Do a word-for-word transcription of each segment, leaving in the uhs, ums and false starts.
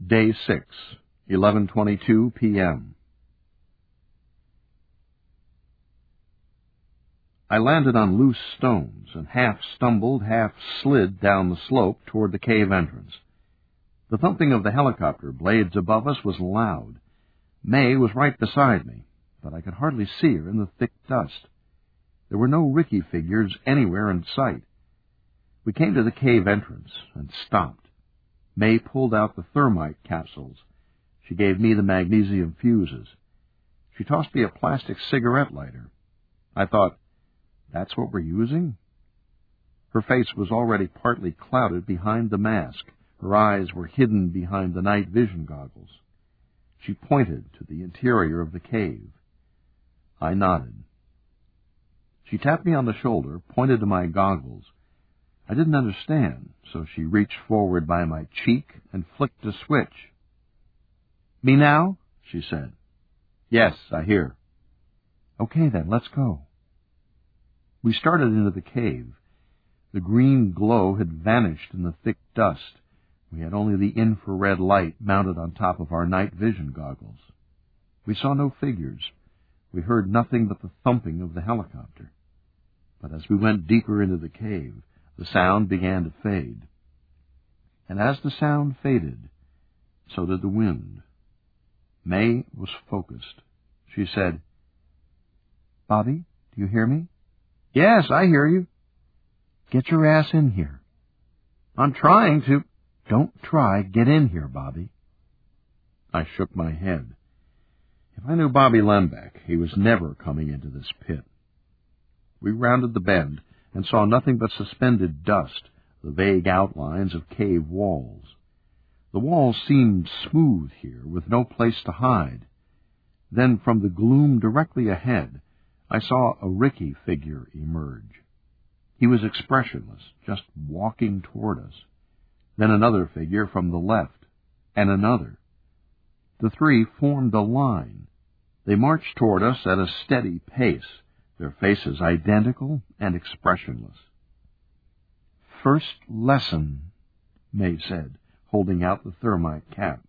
Day six, eleven twenty-two p m I landed on loose stones and half stumbled, half slid down the slope toward the cave entrance. The thumping of the helicopter blades above us was loud. May was right beside me, but I could hardly see her in the thick dust. There were no Ricky figures anywhere in sight. We came to the cave entrance and stopped. May pulled out the thermite capsules. She gave me the magnesium fuses. She tossed me a plastic cigarette lighter. I thought, that's what we're using? Her face was already partly clouded behind the mask. Her eyes were hidden behind the night vision goggles. She pointed to the interior of the cave. I nodded. She tapped me on the shoulder, pointed to my goggles. I didn't understand, so she reached forward by my cheek and flicked a switch. Me now? She said. Yes, I hear. Okay then, let's go. We started into the cave. The green glow had vanished in the thick dust. We had only the infrared light mounted on top of our night vision goggles. We saw no figures. We heard nothing but the thumping of the helicopter. But as we went deeper into the cave, the sound began to fade. And as the sound faded, so did the wind. May was focused. She said, Bobby, do you hear me? Yes, I hear you. Get your ass in here. I'm trying to. Don't try. Get in here, Bobby. I shook my head. If I knew Bobby Lembeck, he was never coming into this pit. We rounded the bend and saw nothing but suspended dust, the vague outlines of cave walls. The walls seemed smooth here, with no place to hide. Then from the gloom directly ahead, I saw a Ricky figure emerge. He was expressionless, just walking toward us. Then another figure from the left, and another. The three formed a line. They marched toward us at a steady pace, their faces identical and expressionless. First lesson, May said, holding out the thermite cap.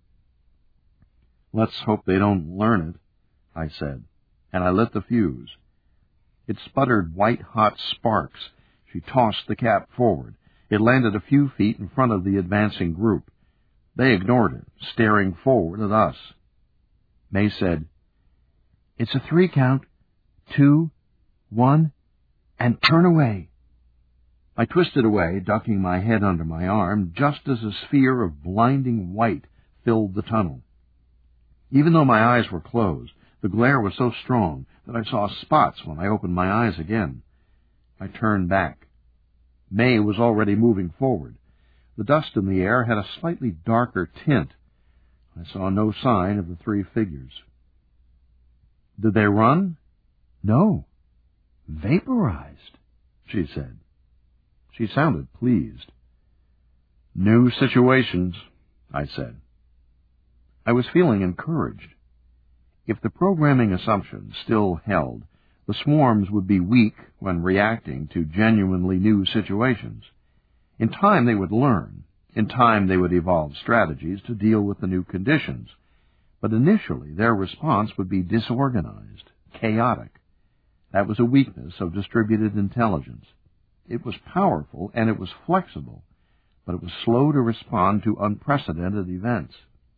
Let's hope they don't learn it, I said, and I lit the fuse. It sputtered white-hot sparks. She tossed the cap forward. It landed a few feet in front of the advancing group. They ignored it, staring forward at us. May said, It's a three count. Two, one, and turn away. I twisted away, ducking my head under my arm, just as a sphere of blinding white filled the tunnel. Even though my eyes were closed, the glare was so strong that I saw spots when I opened my eyes again. I turned back. May was already moving forward. The dust in the air had a slightly darker tint. I saw no sign of the three figures. Did they run? No. Vaporized, she said. She sounded pleased. New situations, I said. I was feeling encouraged. If the programming assumptions still held, the swarms would be weak when reacting to genuinely new situations. In time they would learn. In time they would evolve strategies to deal with the new conditions. But initially their response would be disorganized, chaotic. That was a weakness of distributed intelligence. It was powerful and it was flexible, but it was slow to respond to unprecedented events.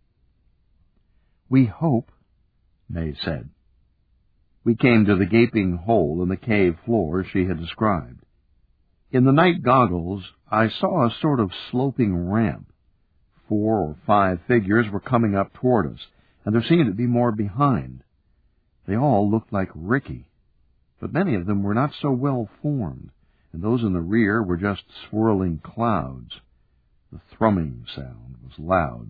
We hope, May said. We came to the gaping hole in the cave floor she had described. In the night goggles, I saw a sort of sloping ramp. Four or five figures were coming up toward us, and there seemed to be more behind. They all looked like Ricky, but many of them were not so well formed, and those in the rear were just swirling clouds. The thrumming sound was loud.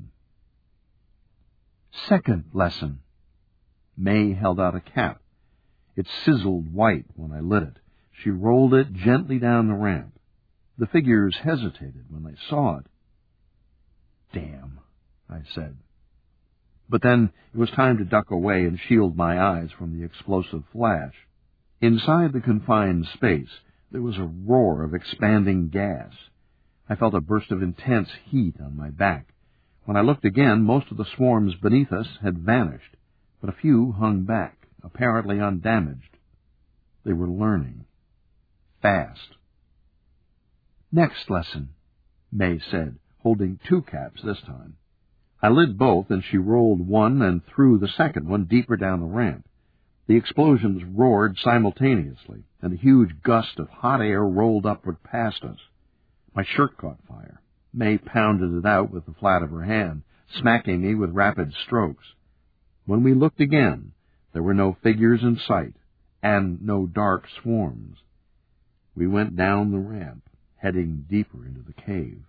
Second lesson. May held out a cap. It sizzled white when I lit it. She rolled it gently down the ramp. The figures hesitated when they saw it. Damn, I said. But then it was time to duck away and shield my eyes from the explosive flash. Inside the confined space, there was a roar of expanding gas. I felt a burst of intense heat on my back. When I looked again, most of the swarms beneath us had vanished, but a few hung back, apparently undamaged. They were learning. Fast. "Next lesson," May said, holding two caps this time. I lit both, and she rolled one and threw the second one deeper down the ramp. The explosions roared simultaneously, and a huge gust of hot air rolled upward past us. My shirt caught fire. May pounded it out with the flat of her hand, smacking me with rapid strokes. When we looked again, there were no figures in sight, and no dark swarms. We went down the ramp, heading deeper into the cave.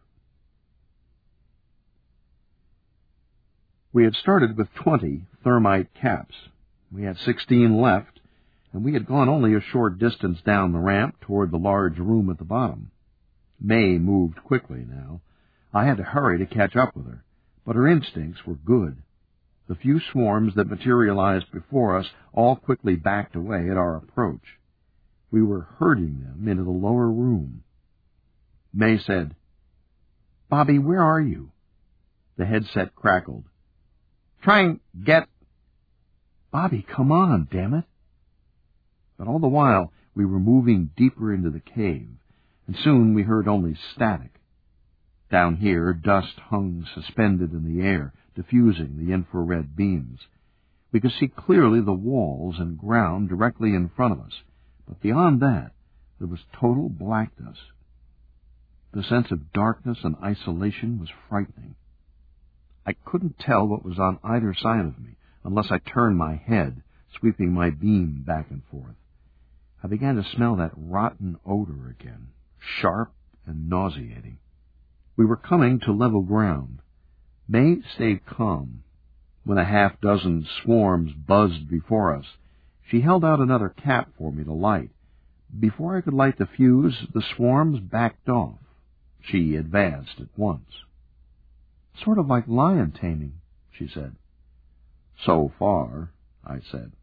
We had started with twenty thermite caps. We had sixteen left, and we had gone only a short distance down the ramp toward the large room at the bottom. May moved quickly now. I had to hurry to catch up with her, but her instincts were good. The few swarms that materialized before us all quickly backed away at our approach. We were herding them into the lower room. May said, "Bobby, where are you?" The headset crackled. "Trying get—" "Bobby, come on, damn it!" But all the while we were moving deeper into the cave, and soon we heard only static. Down here, dust hung suspended in the air, diffusing the infrared beams. We could see clearly the walls and ground directly in front of us, but beyond that, there was total blackness. The sense of darkness and isolation was frightening. I couldn't tell what was on either side of me, unless I turned my head, sweeping my beam back and forth. I began to smell that rotten odor again, sharp and nauseating. We were coming to level ground. May stayed calm. When a half dozen swarms buzzed before us, she held out another cap for me to light. Before I could light the fuse, the swarms backed off. She advanced at once. "Sort of like lion taming," she said. "So far," I said.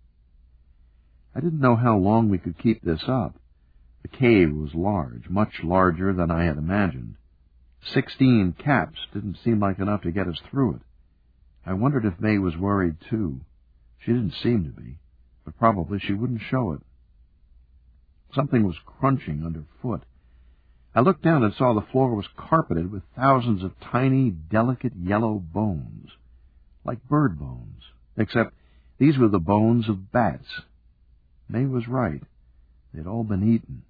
I didn't know how long we could keep this up. The cave was large, much larger than I had imagined. Sixteen caps didn't seem like enough to get us through it. I wondered if May was worried, too. She didn't seem to be, but probably she wouldn't show it. Something was crunching underfoot. I looked down and saw the floor was carpeted with thousands of tiny, delicate yellow bones, like bird bones, except these were the bones of bats. May was right. They'd all been eaten.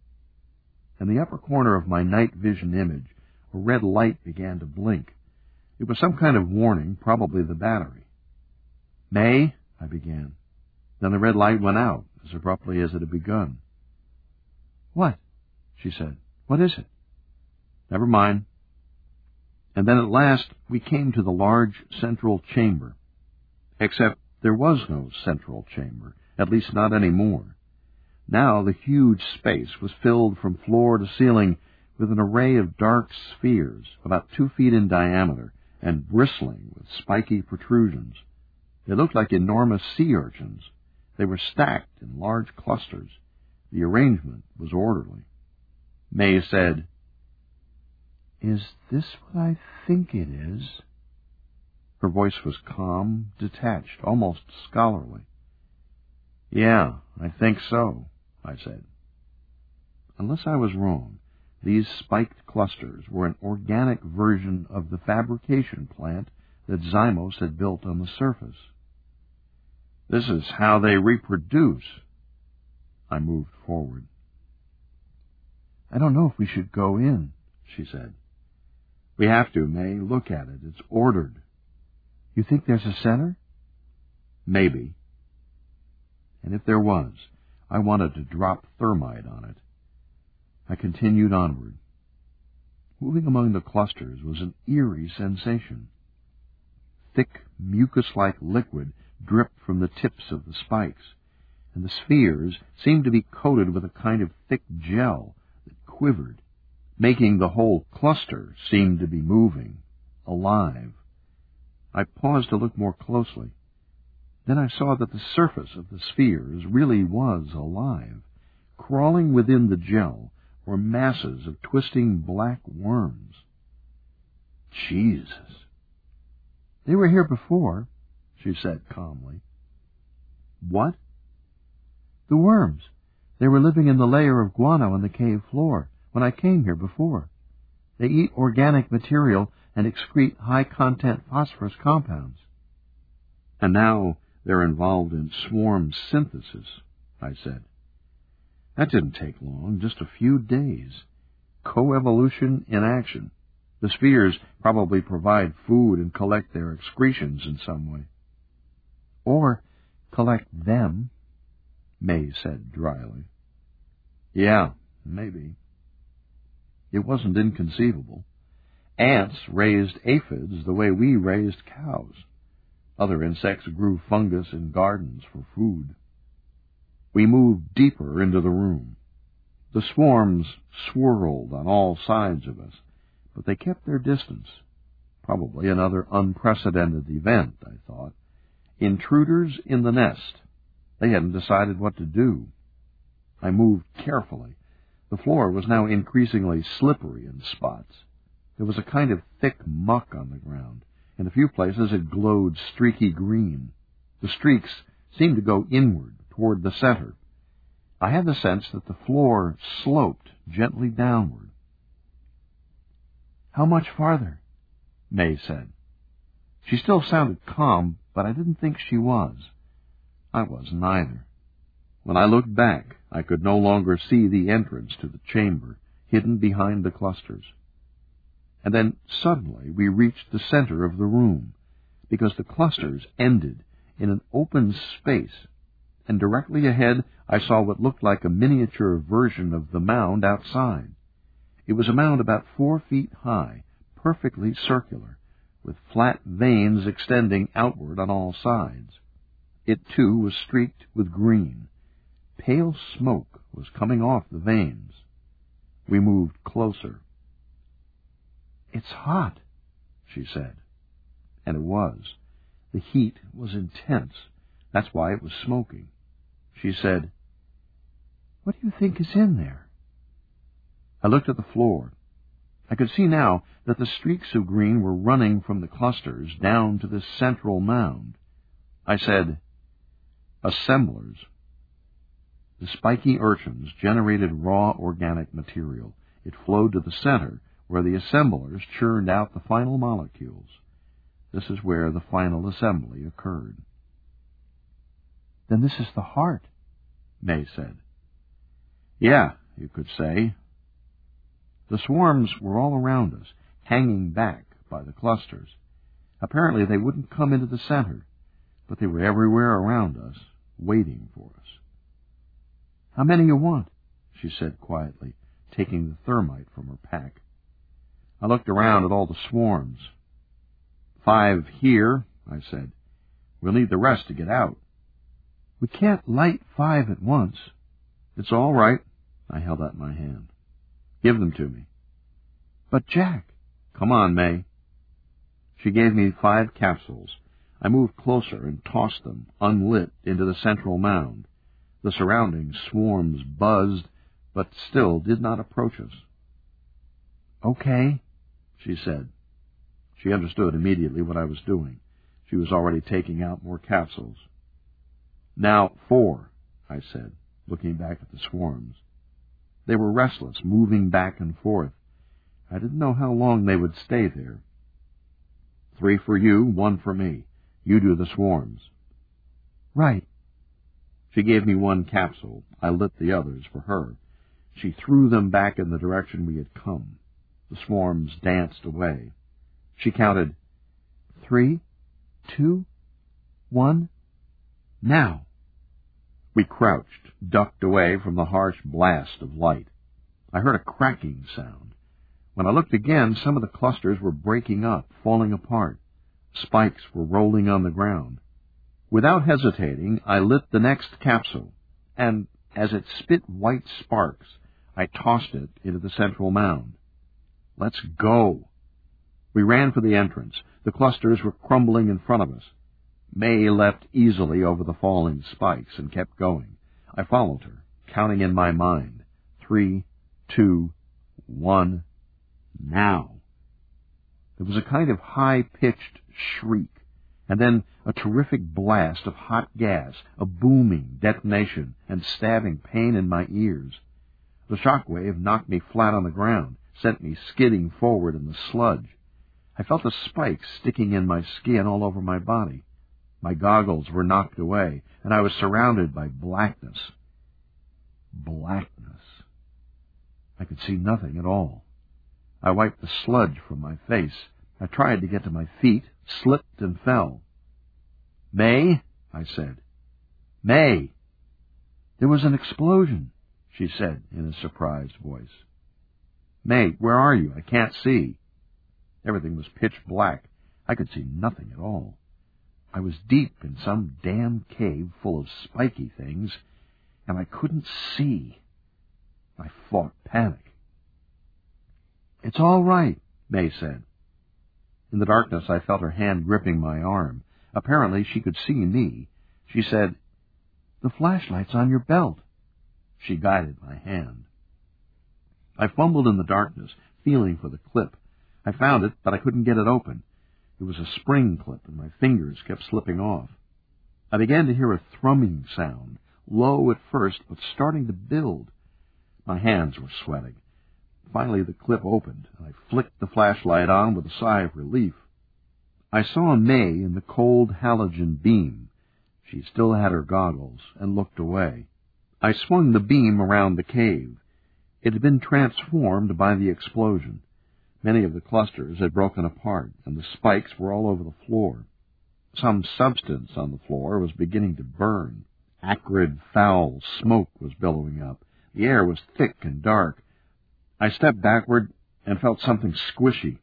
In the upper corner of my night vision image, a red light began to blink. It was some kind of warning, probably the battery. "May," I began. Then the red light went out, as abruptly as it had begun. "What?" she said. "What is it?" "Never mind." And then at last we came to the large central chamber. Except there was no central chamber, at least not any more. Now the huge space was filled from floor to ceiling with an array of dark spheres, about two feet in diameter, and bristling with spiky protrusions. They looked like enormous sea urchins. They were stacked in large clusters. The arrangement was orderly. May said, "Is this what I think it is?" Her voice was calm, detached, almost scholarly. "Yeah, I think so," I said. Unless I was wrong, these spiked clusters were an organic version of the fabrication plant that Zymos had built on the surface. "This is how they reproduce." I moved forward. "I don't know if we should go in," she said. "We have to, May. Look at it. It's ordered." "You think there's a center?" "Maybe." And if there was, I wanted to drop thermite on it. I continued onward. Moving among the clusters was an eerie sensation. Thick, mucus-like liquid dripped from the tips of the spikes, and the spheres seemed to be coated with a kind of thick gel that quivered, making the whole cluster seem to be moving, alive. I paused to look more closely. Then I saw that the surface of the spheres really was alive. Crawling within the gel were masses of twisting black worms. Jesus! They were here before, she said calmly. What? The worms. They were living in the layer of guano on the cave floor when I came here before. They eat organic material and excrete high-content phosphorus compounds. And now they're involved in swarm synthesis, I said. That didn't take long, just a few days. Coevolution in action. The spheres probably provide food and collect their excretions in some way. Or collect them, May said dryly. Yeah, maybe. It wasn't inconceivable. Ants raised aphids the way we raised cows. Other insects grew fungus in gardens for food. We moved deeper into the room. The swarms swirled on all sides of us, but they kept their distance. Probably another unprecedented event, I thought. Intruders in the nest. They hadn't decided what to do. I moved carefully. The floor was now increasingly slippery in spots. There was a kind of thick muck on the ground. In a few places it glowed streaky green. The streaks seemed to go inward, toward the center. I had the sense that the floor sloped gently downward. How much farther? May said. She still sounded calm, but I didn't think she was. I wasn't either. When I looked back, I could no longer see the entrance to the chamber, hidden behind the clusters. And then suddenly we reached the center of the room, because the clusters ended in an open space, and directly ahead I saw what looked like a miniature version of the mound outside. It was a mound about four feet high, perfectly circular, with flat veins extending outward on all sides. It, too, was streaked with green. Pale smoke was coming off the veins. We moved closer. It's hot, she said. And it was. The heat was intense. That's why it was smoking. She said, What do you think is in there? I looked at the floor. I could see now that the streaks of green were running from the clusters down to this central mound. I said, Assemblers. The spiky urchins generated raw organic material. It flowed to the center, where the assemblers churned out the final molecules. This is where the final assembly occurred. Then this is the heart, May said. Yeah, you could say. The swarms were all around us, hanging back by the clusters. Apparently they wouldn't come into the center, but they were everywhere around us, waiting for us. How many you want? She said quietly, taking the thermite from her pack. I looked around at all the swarms. Five here, I said. We'll need the rest to get out. We can't light five at once. It's all right. I held out my hand. Give them to me. But Jack... Come on, May. She gave me five capsules. I moved closer and tossed them, unlit, into the central mound. The surrounding swarms buzzed, but still did not approach us. Okay, she said. She understood immediately what I was doing. She was already taking out more capsules. Now four, I said, looking back at the swarms. They were restless, moving back and forth. I didn't know how long they would stay there. Three for you, one for me. You do the swarms. Right. She gave me one capsule. I lit the others for her. She threw them back in the direction we had come. The swarms danced away. She counted, three, two, one, now. We crouched, ducked away from the harsh blast of light. I heard a cracking sound. When I looked again, some of the clusters were breaking up, falling apart. Spikes were rolling on the ground. Without hesitating, I lit the next capsule, and as it spit white sparks, I tossed it into the central mound. Let's go. We ran for the entrance. The clusters were crumbling in front of us. May leapt easily over the falling spikes and kept going. I followed her, counting in my mind. Three, two, one, now. There was a kind of high-pitched shriek, and then a terrific blast of hot gas, a booming detonation and stabbing pain in my ears. The shock wave knocked me flat on the ground, sent me skidding forward in the sludge. I felt a spike sticking in my skin all over my body. My goggles were knocked away, and I was surrounded by blackness. Blackness. I could see nothing at all. I wiped the sludge from my face. I tried to get to my feet, slipped and fell. "May," I said. "May!" "There was an explosion," she said in a surprised voice. "May, where are you? I can't see." Everything was pitch black. I could see nothing at all. I was deep in some damn cave full of spiky things, and I couldn't see. I fought panic. "It's all right," May said. In the darkness, I felt her hand gripping my arm. Apparently, she could see me. She said, "The flashlight's on your belt." She guided my hand. I fumbled in the darkness, feeling for the clip. I found it, but I couldn't get it open. It was a spring clip, and my fingers kept slipping off. I began to hear a thrumming sound, low at first, but starting to build. My hands were sweating. Finally, the clip opened, and I flicked the flashlight on with a sigh of relief. I saw May in the cold halogen beam. She still had her goggles, and looked away. I swung the beam around the cave. It had been transformed by the explosion. Many of the clusters had broken apart, and the spikes were all over the floor. Some substance on the floor was beginning to burn. Acrid, foul smoke was billowing up. The air was thick and dark. I stepped backward and felt something squishy.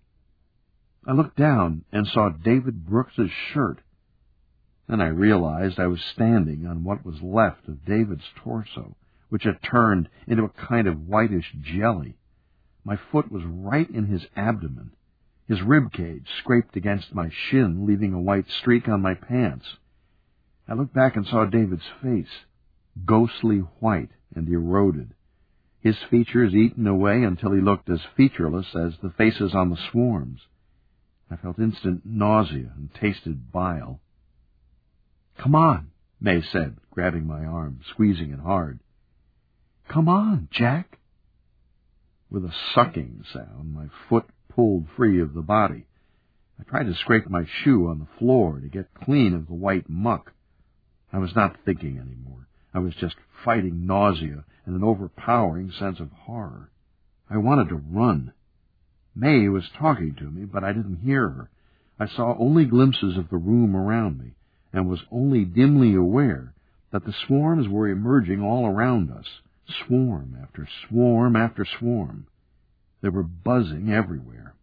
I looked down and saw David Brooks's shirt. Then I realized I was standing on what was left of David's torso, which had turned into a kind of whitish jelly. My foot was right in his abdomen. His rib cage scraped against my shin, leaving a white streak on my pants. I looked back and saw David's face, ghostly white and eroded, his features eaten away until he looked as featureless as the faces on the swarms. I felt instant nausea and tasted bile. "Come on," May said, grabbing my arm, squeezing it hard. "Come on, Jack." With a sucking sound, my foot pulled free of the body. I tried to scrape my shoe on the floor to get clean of the white muck. I was not thinking anymore. I was just fighting nausea and an overpowering sense of horror. I wanted to run. May was talking to me, but I didn't hear her. I saw only glimpses of the room around me, and was only dimly aware that the swarms were emerging all around us, swarm after swarm after swarm. They were buzzing everywhere.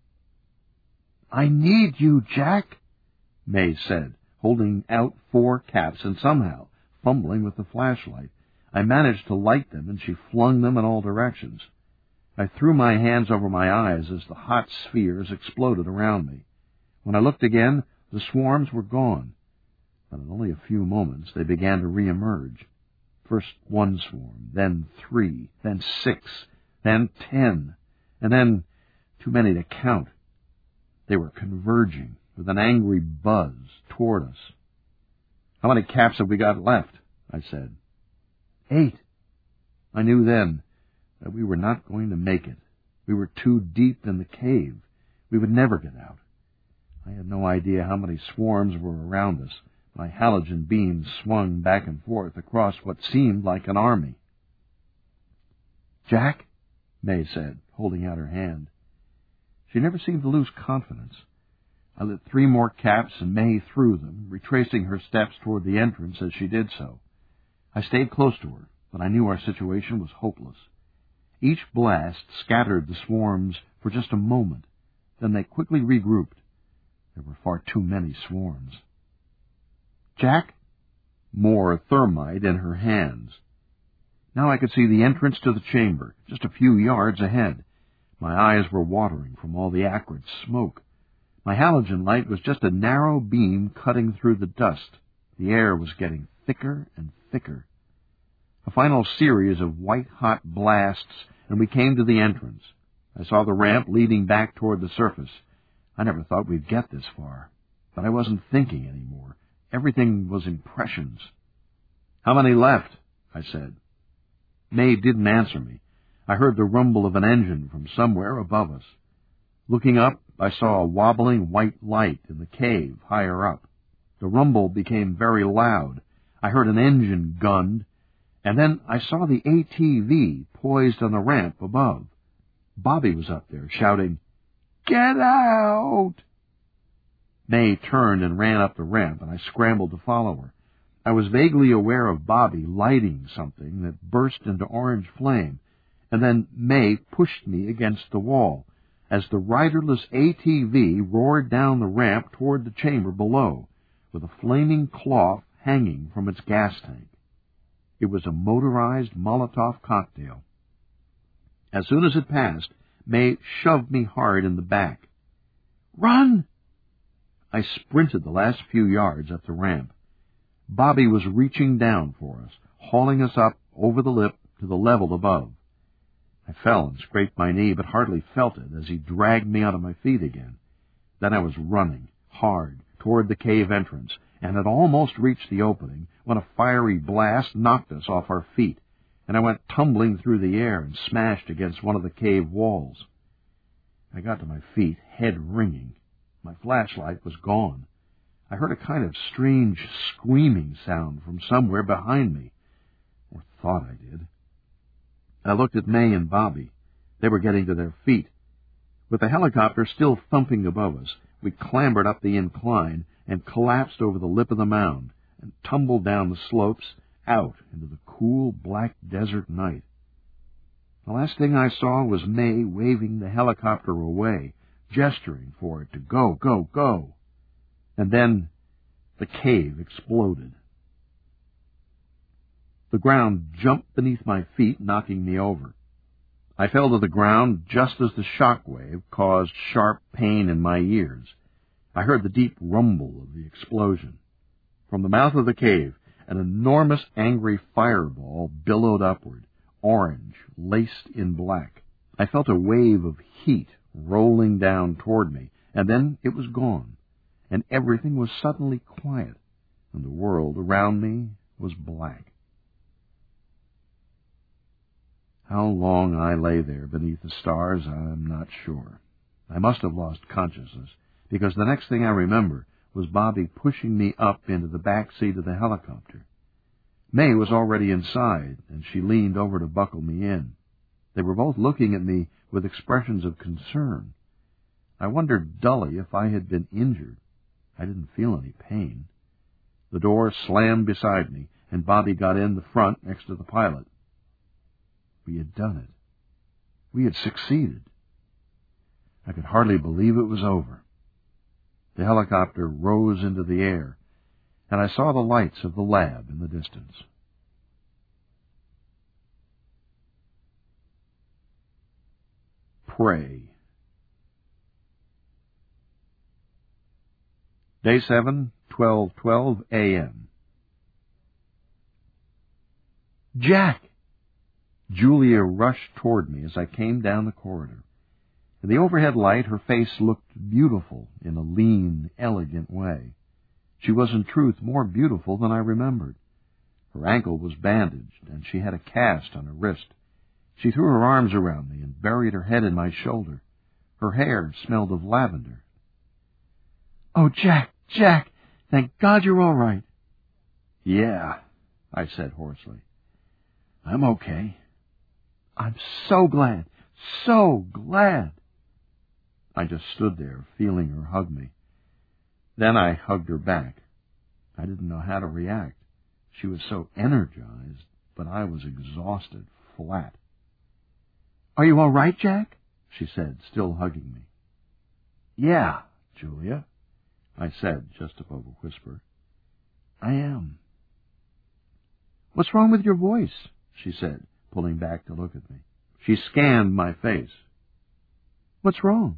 "I need you, Jack," May said, holding out four caps and somehow, fumbling with the flashlight, I managed to light them, and she flung them in all directions. I threw my hands over my eyes as the hot spheres exploded around me. When I looked again, the swarms were gone, but in only a few moments they began to reemerge. First one swarm, then three, then six, then ten, and then too many to count. They were converging with an angry buzz toward us. "How many caps have we got left?" I said. "Eight." I knew then that we were not going to make it. We were too deep in the cave. We would never get out. I had no idea how many swarms were around us. My halogen beam swung back and forth across what seemed like an army. "Jack," May said, holding out her hand. She never seemed to lose confidence. I lit three more caps, and May threw them, retracing her steps toward the entrance as she did so. I stayed close to her, but I knew our situation was hopeless. Each blast scattered the swarms for just a moment. Then they quickly regrouped. There were far too many swarms. "Jack?" More thermite in her hands. Now I could see the entrance to the chamber, just a few yards ahead. My eyes were watering from all the acrid smoke. My halogen light was just a narrow beam cutting through the dust. The air was getting thicker and thicker. A final series of white-hot blasts, and we came to the entrance. I saw the ramp leading back toward the surface. I never thought we'd get this far, but I wasn't thinking anymore. Everything was impressions. "How many left?" I said. May didn't answer me. I heard the rumble of an engine from somewhere above us. Looking up, I saw a wobbling white light in the cave higher up. The rumble became very loud. I heard an engine gunned, and then I saw the A T V poised on the ramp above. Bobby was up there, shouting, "Get out!" May turned and ran up the ramp, and I scrambled to follow her. I was vaguely aware of Bobby lighting something that burst into orange flame, and then May pushed me against the wall as the riderless A T V roared down the ramp toward the chamber below, with a flaming cloth hanging from its gas tank. It was a motorized Molotov cocktail. As soon as it passed, May shoved me hard in the back. "Run!" I sprinted the last few yards up the ramp. Bobby was reaching down for us, hauling us up over the lip to the level above. I fell and scraped my knee, but hardly felt it as he dragged me onto my feet again. Then I was running, hard, toward the cave entrance, and had almost reached the opening when a fiery blast knocked us off our feet, and I went tumbling through the air and smashed against one of the cave walls. I got to my feet, head ringing. My flashlight was gone. I heard a kind of strange screaming sound from somewhere behind me, or thought I did. I looked at May and Bobby. They were getting to their feet. With the helicopter still thumping above us, we clambered up the incline and collapsed over the lip of the mound and tumbled down the slopes out into the cool, black desert night. The last thing I saw was May waving the helicopter away, gesturing for it to go, go, go. And then the cave exploded. The ground jumped beneath my feet, knocking me over. I fell to the ground just as the shock wave caused sharp pain in my ears. I heard the deep rumble of the explosion. From the mouth of the cave, an enormous angry fireball billowed upward, orange, laced in black. I felt a wave of heat rolling down toward me, and then it was gone, and everything was suddenly quiet, and the world around me was black. How long I lay there beneath the stars, I'm not sure. I must have lost consciousness, because the next thing I remember was Bobby pushing me up into the back seat of the helicopter. May was already inside, and she leaned over to buckle me in. They were both looking at me with expressions of concern. I wondered dully if I had been injured. I didn't feel any pain. The door slammed beside me, and Bobby got in the front next to the pilot. We had done it. We had succeeded. I could hardly believe it was over. The helicopter rose into the air, and I saw the lights of the lab in the distance. Pray. Day seven, twelve twelve a m Jack! Julia rushed toward me as I came down the corridor. In the overhead light, her face looked beautiful in a lean, elegant way. She was, in truth, more beautiful than I remembered. Her ankle was bandaged, and she had a cast on her wrist. She threw her arms around me and buried her head in my shoulder. Her hair smelled of lavender. "Oh, Jack, Jack, thank God you're all right." "Yeah," I said hoarsely. "I'm okay." "I'm so glad, so glad." I just stood there, feeling her hug me. Then I hugged her back. I didn't know how to react. She was so energized, but I was exhausted, flat. "Are you all right, Jack?" she said, still hugging me. "Yeah, Julia," I said, just above a whisper. "I am." "What's wrong with your voice?" she said, pulling back to look at me. She scanned my face. "What's wrong?"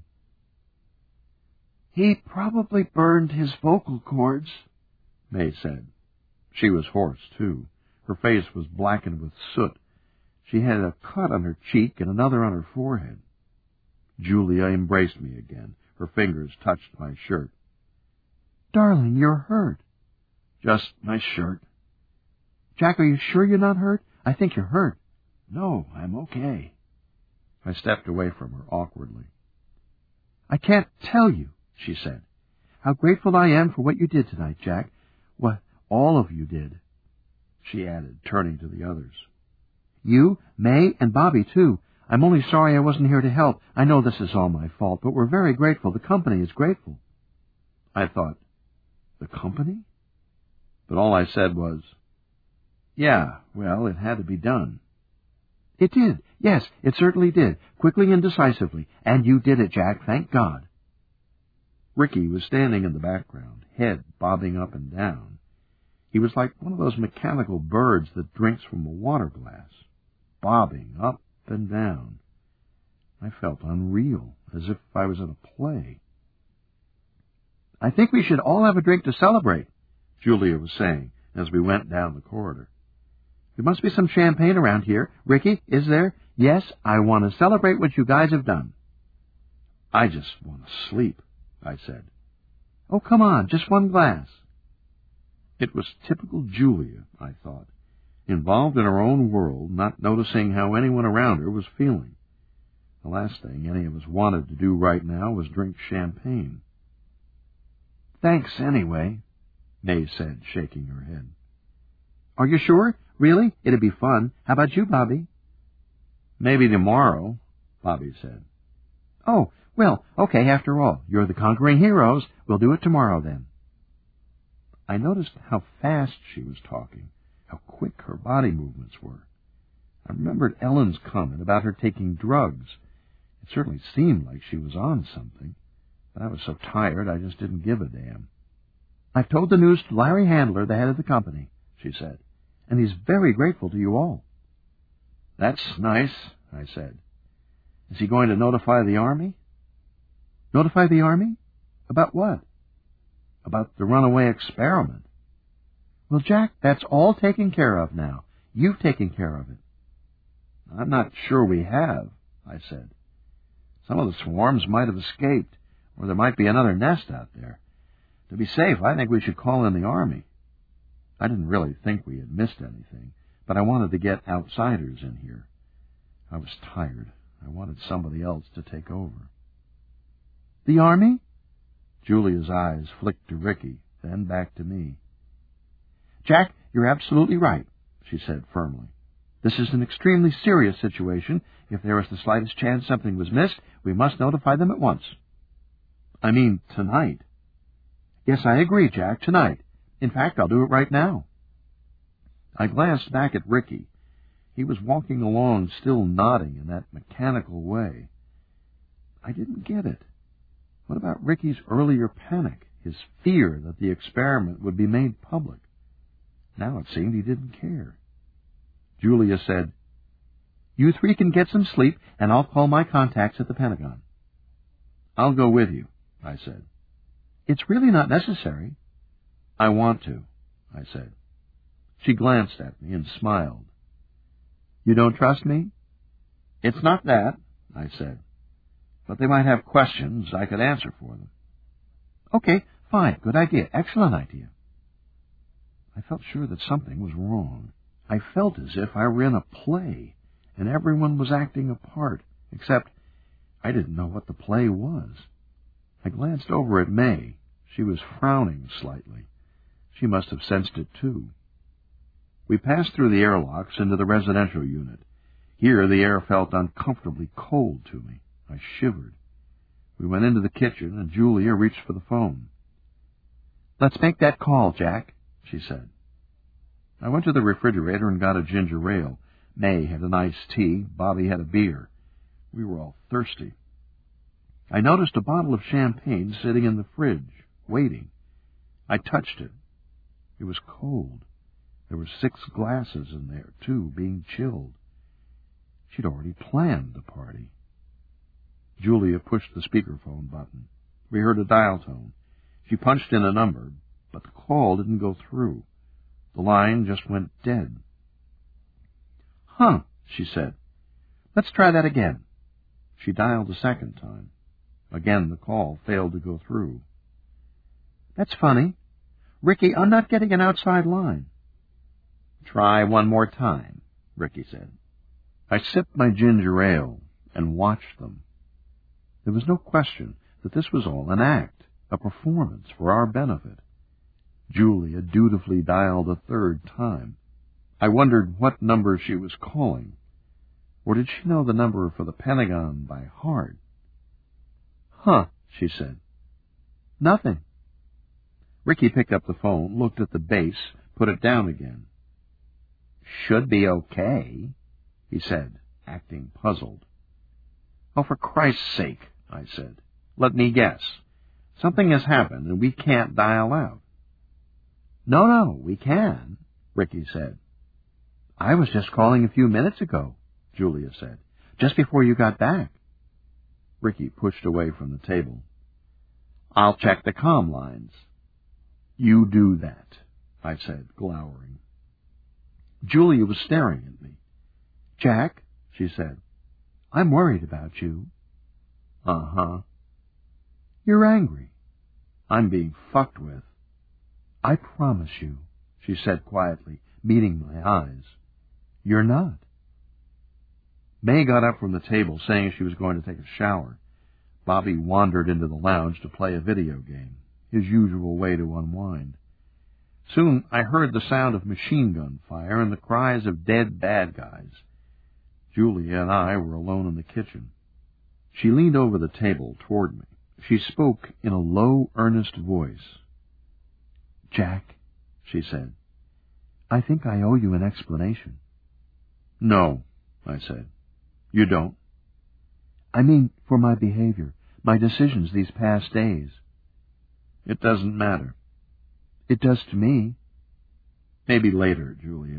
"He probably burned his vocal cords," May said. She was hoarse, too. Her face was blackened with soot. She had a cut on her cheek and another on her forehead. Julia embraced me again, Her fingers touched my shirt. Darling, you're hurt. Just my shirt. Jack, are you sure you're not hurt? I think you're hurt. No, I'm okay. I stepped away from her awkwardly. I can't tell you, she said, how grateful I am for what you did tonight, Jack. What all of you did, she added, turning to the others. You, May, and Bobby, too. I'm only sorry I wasn't here to help. I know this is all my fault, but we're very grateful. The company is grateful. I thought, the company? But all I said was, yeah, well, it had to be done. It did. Yes, it certainly did. Quickly and decisively. And you did it, Jack. Thank God. Ricky was standing in the background, head bobbing up and down. He was like one of those mechanical birds that drinks from a water glass, bobbing up and down. I felt unreal, as if I was in a play. I think we should all have a drink to celebrate, Julia was saying as we went down the corridor. There must be some champagne around here. Ricky, is there? Yes, I want to celebrate what you guys have done. I just want to sleep, I said. Oh, come on, just one glass. It was typical Julia, I thought, involved in her own world, not noticing how anyone around her was feeling. The last thing any of us wanted to do right now was drink champagne. Thanks, anyway, May said, shaking her head. Are you sure? Really? It'd be fun. How about you, Bobby? Maybe tomorrow, Bobby said. Oh, well, okay, after all. You're the conquering heroes. We'll do it tomorrow, then. I noticed how fast she was talking, how quick her body movements were. I remembered Ellen's comment about her taking drugs. It certainly seemed like she was on something, but I was so tired I just didn't give a damn. I've told the news to Larry Handler, the head of the company, she said, and he's very grateful to you all. That's nice, I said. Is he going to notify the Army? Notify the Army? About what? About the runaway experiment. Well, Jack, that's all taken care of now. You've taken care of it. I'm not sure we have, I said. Some of the swarms might have escaped, or there might be another nest out there. To be safe, I think we should call in the Army. I didn't really think we had missed anything, but I wanted to get outsiders in here. I was tired. I wanted somebody else to take over. The Army? Julia's eyes flicked to Ricky, then back to me. Jack, you're absolutely right, she said firmly. This is an extremely serious situation. If there is the slightest chance something was missed, we must notify them at once. I mean, tonight. Yes, I agree, Jack, tonight. In fact, I'll do it right now. I glanced back at Ricky. He was walking along, still nodding in that mechanical way. I didn't get it. What about Ricky's earlier panic, his fear that the experiment would be made public? Now it seemed he didn't care. Julia said, You three can get some sleep, and I'll call my contacts at the Pentagon. I'll go with you, I said. It's really not necessary. I want to, I said. She glanced at me and smiled. You don't trust me? It's not that, I said. But they might have questions I could answer for them. Okay, fine. Good idea. Excellent idea. I felt sure that something was wrong. I felt as if I were in a play, and everyone was acting a part, except I didn't know what the play was. I glanced over at May. She was frowning slightly. She must have sensed it, too. We passed through the airlocks into the residential unit. Here the air felt uncomfortably cold to me. I shivered. We went into the kitchen, and Julia reached for the phone. Let's make that call, Jack, she said. I went to the refrigerator and got a ginger ale. May had an iced tea. Bobby had a beer. We were all thirsty. I noticed a bottle of champagne sitting in the fridge, waiting. I touched it. It was cold. There were six glasses in there, too, being chilled. She'd already planned the party. Julia pushed the speakerphone button. We heard a dial tone. She punched in a number, but the call didn't go through. The line just went dead. Huh, she said. Let's try that again. She dialed a second time. Again, the call failed to go through. That's funny. Ricky, I'm not getting an outside line. Try one more time, Ricky said. I sipped my ginger ale and watched them. There was no question that this was all an act, a performance for our benefit. Julia dutifully dialed a third time. I wondered what number she was calling. Or did she know the number for the Pentagon by heart? Huh, she said. Nothing. Ricky picked up the phone, looked at the base, put it down again. Should be okay, he said, acting puzzled. Oh, for Christ's sake, I said. Let me guess. Something has happened and we can't dial out. No, no, we can, Ricky said. I was just calling a few minutes ago, Julia said, just before you got back. Ricky pushed away from the table. I'll check the comm lines. You do that, I said, glowering. Julia was staring at me. Jack, she said, I'm worried about you. Uh-huh. You're angry. I'm being fucked with. I promise you, she said quietly, meeting my eyes. You're not. May got up from the table, saying she was going to take a shower. Bobby wandered into the lounge to play a video game, his usual way to unwind. Soon I heard the sound of machine gun fire and the cries of dead bad guys. Julia and I were alone in the kitchen. She leaned over the table toward me. She spoke in a low, earnest voice. Jack, she said, I think I owe you an explanation. No, I said. You don't? I mean, for my behavior, my decisions these past days. It doesn't matter. It does to me. Maybe later, Julia.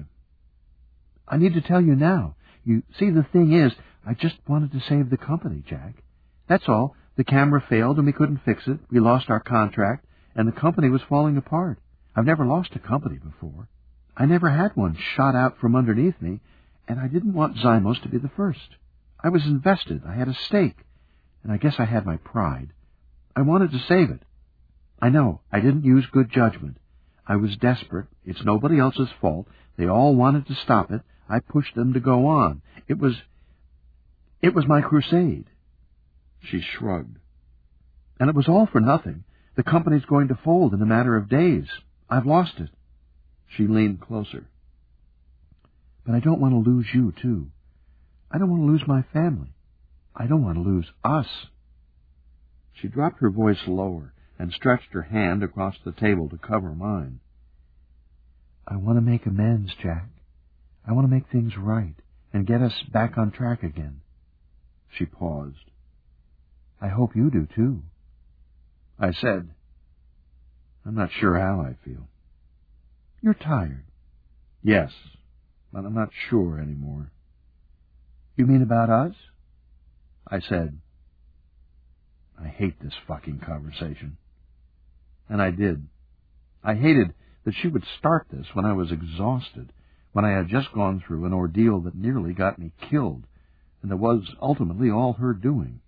I need to tell you now. You see, the thing is, I just wanted to save the company, Jack. That's all. The camera failed and we couldn't fix it. We lost our contract, and the company was falling apart. I've never lost a company before. I never had one shot out from underneath me, and I didn't want Zymos to be the first. I was invested. I had a stake, and I guess I had my pride. I wanted to save it. I know, I didn't use good judgment. I was desperate. It's nobody else's fault. They all wanted to stop it. I pushed them to go on. It was... It was my crusade. She shrugged. And it was all for nothing. The company's going to fold in a matter of days. I've lost it. She leaned closer. But I don't want to lose you, too. I don't want to lose my family. I don't want to lose us. She dropped her voice lower and stretched her hand across the table to cover mine. I want to make amends, Jack. I want to make things right and get us back on track again. She paused. I hope you do, too. I said, I'm not sure how I feel. You're tired. Yes, but I'm not sure anymore. You mean about us? I said, I hate this fucking conversation. And I did. I hated that she would start this when I was exhausted, when I had just gone through an ordeal that nearly got me killed, and that was ultimately all her doing.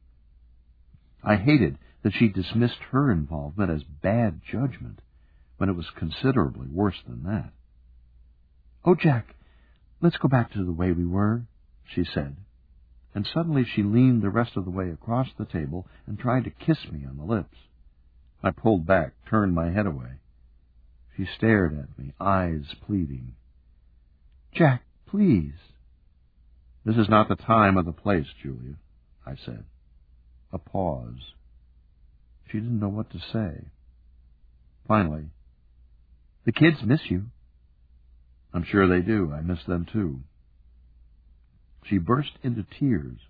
I hated that she dismissed her involvement as bad judgment, when it was considerably worse than that. Oh, Jack, let's go back to the way we were, she said, and suddenly she leaned the rest of the way across the table and tried to kiss me on the lips. I pulled back, turned my head away. She stared at me, eyes pleading. Jack, please. This is not the time or the place, Julia, I said. A pause. She didn't know what to say. Finally, the kids miss you. I'm sure they do. I miss them too. She burst into tears.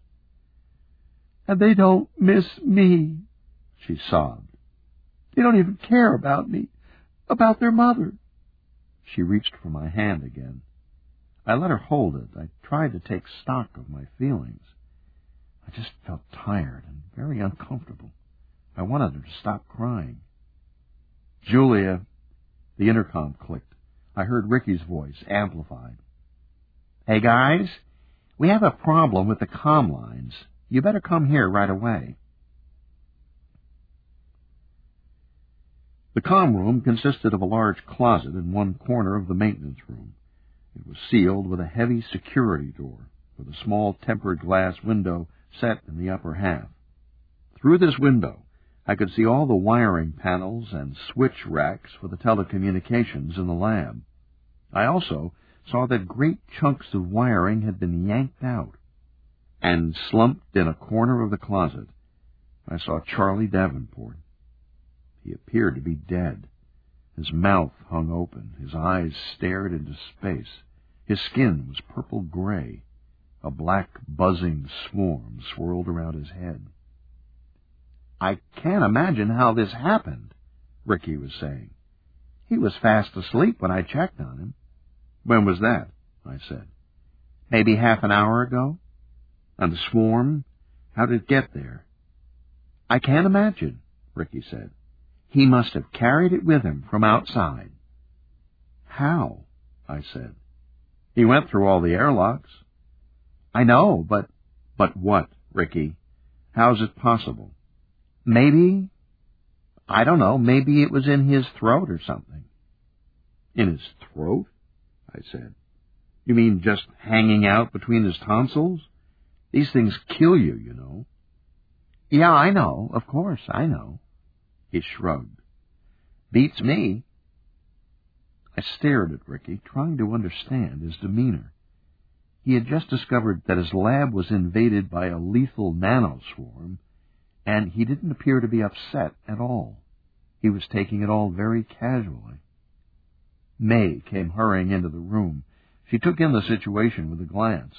And they don't miss me, she sobbed. They don't even care about me, about their mother. She reached for my hand again. I let her hold it. I tried to take stock of my feelings. I just felt tired and very uncomfortable. I wanted her to stop crying. Julia, the intercom clicked. I heard Ricky's voice, amplified. Hey, guys, we have a problem with the comm lines. You better come here right away. The comm room consisted of a large closet in one corner of the maintenance room. It was sealed with a heavy security door, with a small tempered glass window set in the upper half. Through this window, I could see all the wiring panels and switch racks for the telecommunications in the lab. I also saw that great chunks of wiring had been yanked out. And slumped in a corner of the closet, I saw Charlie Davenport. He appeared to be dead. His mouth hung open. His eyes stared into space. His skin was purple-gray. A black, buzzing swarm swirled around his head. "I can't imagine how this happened," Ricky was saying. "He was fast asleep when I checked on him." "When was that?" I said. "Maybe half an hour ago." "And the swarm? How did it get there?" "I can't imagine," Ricky said. "He must have carried it with him from outside." "How?" I said. "He went through all the airlocks." "I know, but—" "But what, Ricky? How's it possible?" "Maybe, I don't know, maybe it was in his throat or something." "In his throat?" I said. "You mean just hanging out between his tonsils? These things kill you, you know." "Yeah, I know, of course, I know." He shrugged. "Beats me." I stared at Ricky, trying to understand his demeanor. He had just discovered that his lab was invaded by a lethal nanoswarm, and he didn't appear to be upset at all. He was taking it all very casually. May came hurrying into the room. She took in the situation with a glance.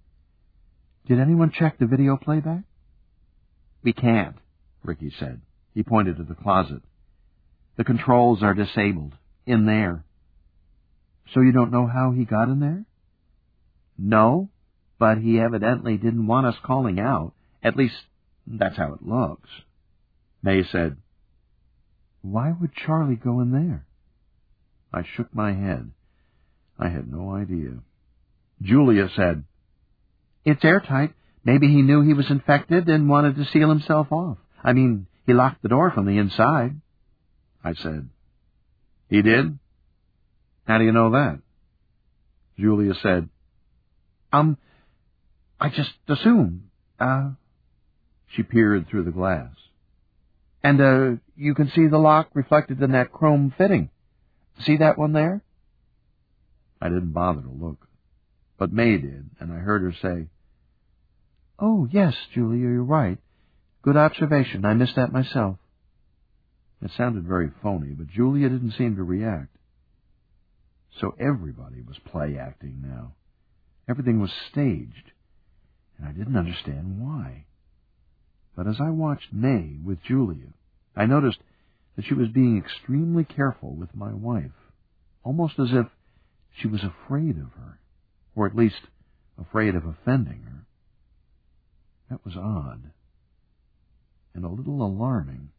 "Did anyone check the video playback?" "We can't," Ricky said. He pointed to the closet. "The controls are disabled. In there." "So you don't know how he got in there?" "No, but he evidently didn't want us calling out. At least, that's how it looks." May said, "Why would Charlie go in there?" I shook my head. I had no idea. Julia said, "It's airtight. Maybe he knew he was infected and wanted to seal himself off. I mean, he locked the door from the inside." I said, "He did? How do you know that?" Julia said, Um, I just assumed. Uh, she peered through the glass. "And, uh, you can see the lock reflected in that chrome fitting. See that one there?" I didn't bother to look, but May did, and I heard her say, "Oh, yes, Julia, you're right. Good observation. I missed that myself." It sounded very phony, but Julia didn't seem to react. So everybody was play-acting now. Everything was staged, and I didn't understand why. But as I watched May with Julia, I noticed that she was being extremely careful with my wife, almost as if she was afraid of her, or at least afraid of offending her. That was odd, and a little alarming.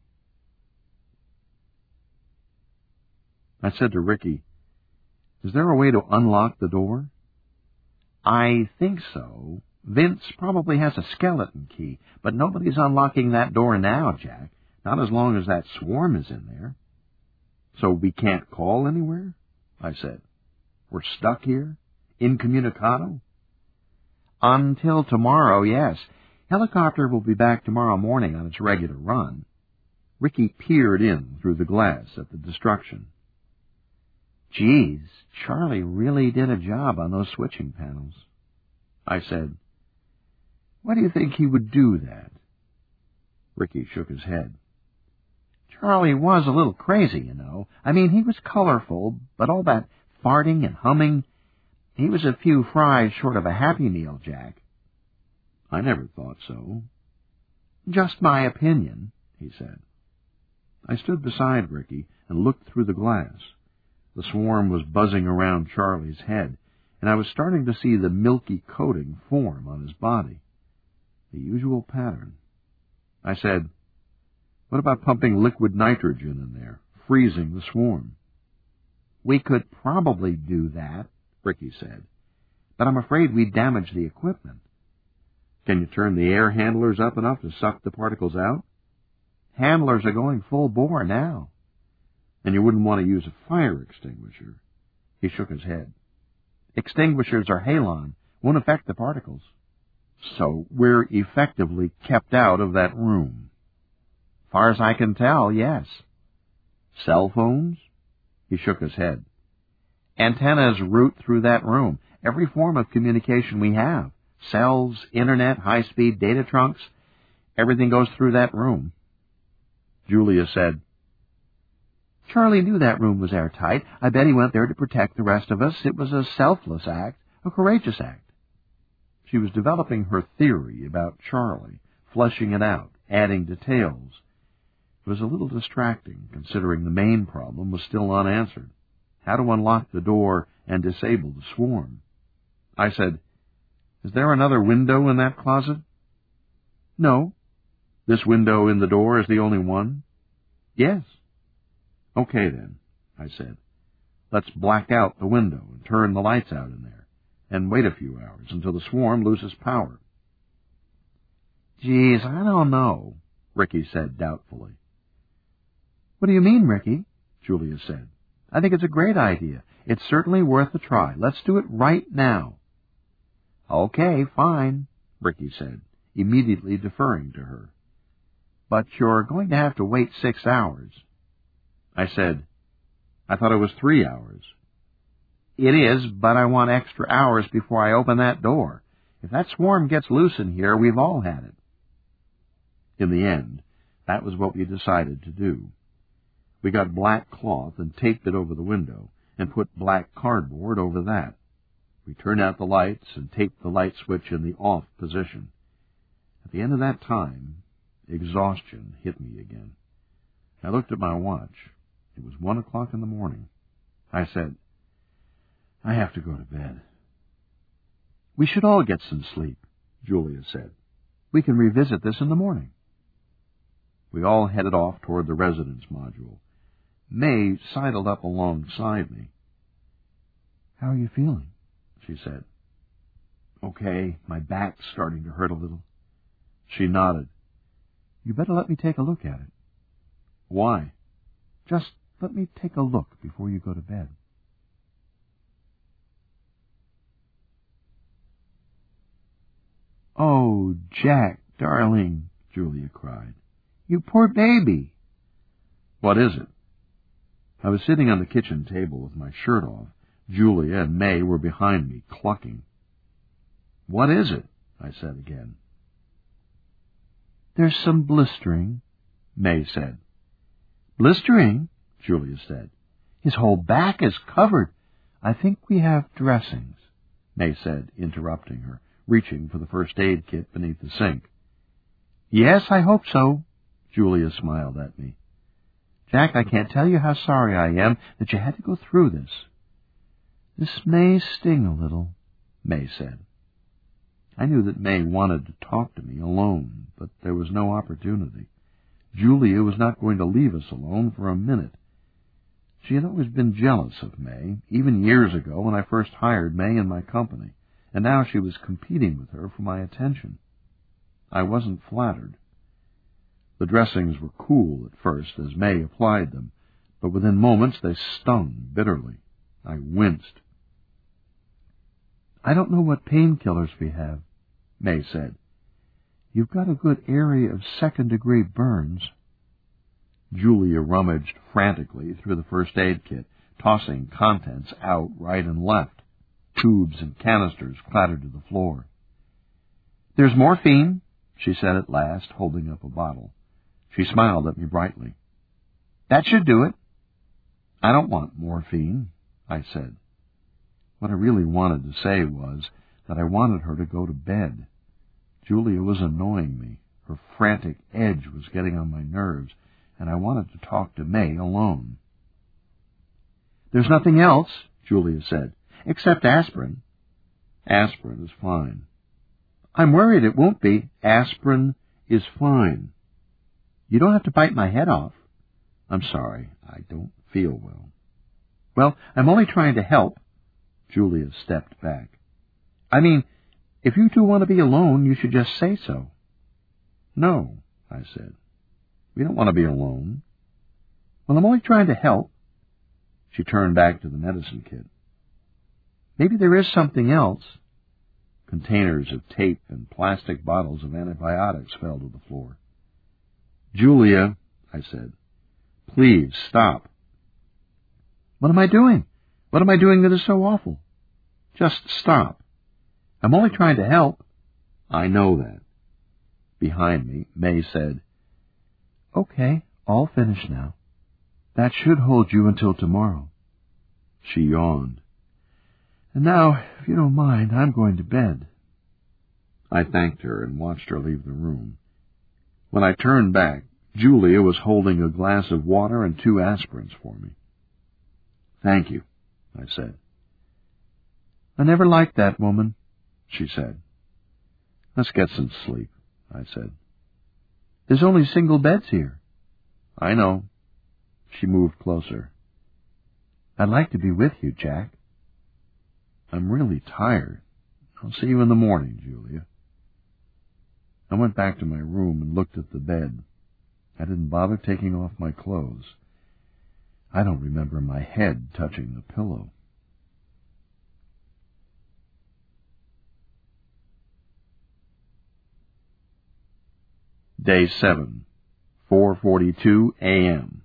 I said to Ricky, "Is there a way to unlock the door?" "I think so. Vince probably has a skeleton key, but nobody's unlocking that door now, Jack, not as long as that swarm is in there." "So we can't call anywhere?" I said. "We're stuck here, incommunicado?" "Until tomorrow, yes. Helicopter will be back tomorrow morning on its regular run." Ricky peered in through the glass at the destruction. "Geez, Charlie really did a job on those switching panels." I said, "Why do you think he would do that?" Ricky shook his head. "Charlie was a little crazy, you know. I mean, he was colorful, but all that farting and humming, he was a few fries short of a Happy Meal, Jack." "I never thought so." "Just my opinion," he said. I stood beside Ricky and looked through the glass. The swarm was buzzing around Charlie's head, and I was starting to see the milky coating form on his body. The usual pattern. I said, "What about pumping liquid nitrogen in there, freezing the swarm?" "We could probably do that," Ricky said, "but I'm afraid we'd damage the equipment." "Can you turn the air handlers up enough to suck the particles out?" "Handlers are going full bore now." And you wouldn't want to use a fire extinguisher. He shook his head. Extinguishers are halon, won't affect the particles. So we're effectively kept out of that room. Far as I can tell, yes. Cell phones? He shook his head. Antennas route through that room. Every form of communication we have. Cells, internet, high-speed data trunks. Everything goes through that room. Julia said, Charlie knew that room was airtight. I bet he went there to protect the rest of us. It was a selfless act, a courageous act. She was developing her theory about Charlie, fleshing it out, adding details. It was a little distracting, considering the main problem was still unanswered. How to unlock the door and disable the swarm. I said, Is there another window in that closet? No. This window in the door is the only one? Yes. Okay, then, I said. Let's black out the window and turn the lights out in there, and wait a few hours until the swarm loses power. Geez, I don't know, Ricky said doubtfully. What do you mean, Ricky? Julia said. I think it's a great idea. It's certainly worth a try. Let's do it right now. Okay, fine, Ricky said, immediately deferring to her. But you're going to have to wait six hours. I said, I thought it was three hours. It is, but I want extra hours before I open that door. If that swarm gets loose in here, we've all had it. In the end, that was what we decided to do. We got black cloth and taped it over the window, and put black cardboard over that. We turned out the lights and taped the light switch in the off position. At the end of that time, exhaustion hit me again. I looked at my watch. It was one o'clock in the morning. I said, I have to go to bed. We should all get some sleep, Julia said. We can revisit this in the morning. We all headed off toward the residence module. May sidled up alongside me. How are you feeling? She said. Okay, my back's starting to hurt a little. She nodded. You better let me take a look at it. Why? Just let me take a look before you go to bed. Oh, Jack, darling, Julia cried. You poor baby. What is it? I was sitting on the kitchen table with my shirt off. Julia and May were behind me, clucking. What is it? I said again. There's some blistering, May said. Blistering? Julia said. His whole back is covered. I think we have dressings, May said, interrupting her, reaching for the first aid kit beneath the sink. Yes, I hope so, Julia smiled at me. Jack, I can't tell you how sorry I am that you had to go through this. This may sting a little, May said. I knew that May wanted to talk to me alone, but there was no opportunity. Julia was not going to leave us alone for a minute. She had always been jealous of May, even years ago when I first hired May in my company, and now she was competing with her for my attention. I wasn't flattered. The dressings were cool at first as May applied them, but within moments they stung bitterly. I winced. I don't know what painkillers we have, May said. You've got a good area of second-degree burns. Julia rummaged frantically through the first aid kit, tossing contents out right and left. Tubes and canisters clattered to the floor. There's morphine, she said at last, holding up a bottle. She smiled at me brightly. That should do it. I don't want morphine, I said. What I really wanted to say was that I wanted her to go to bed. Julia was annoying me. Her frantic edge was getting on my nerves, and I wanted to talk to May alone. There's nothing else, Julia said, except aspirin. Aspirin is fine. I'm worried it won't be. Aspirin is fine. You don't have to bite my head off. I'm sorry, I don't feel well. Well, I'm only trying to help. Julia stepped back. I mean, if you two want to be alone, you should just say so. No, I said. We don't want to be alone. Well, I'm only trying to help. She turned back to the medicine kit. Maybe there is something else. Containers of tape and plastic bottles of antibiotics fell to the floor. Julia, I said, please stop. What am I doing? What am I doing that is so awful? Just stop. I'm only trying to help. I know that. Behind me, May said, Okay, all finished now. That should hold you until tomorrow. She yawned. And now, if you don't mind, I'm going to bed. I thanked her and watched her leave the room. When I turned back, Julia was holding a glass of water and two aspirins for me. Thank you, I said. I never liked that woman, she said. Let's get some sleep, I said. There's only single beds here. I know. She moved closer. I'd like to be with you, Jack. I'm really tired. I'll see you in the morning, Julia. I went back to my room and looked at the bed. I didn't bother taking off my clothes. I don't remember my head touching the pillow. Day seven, four forty-two a.m.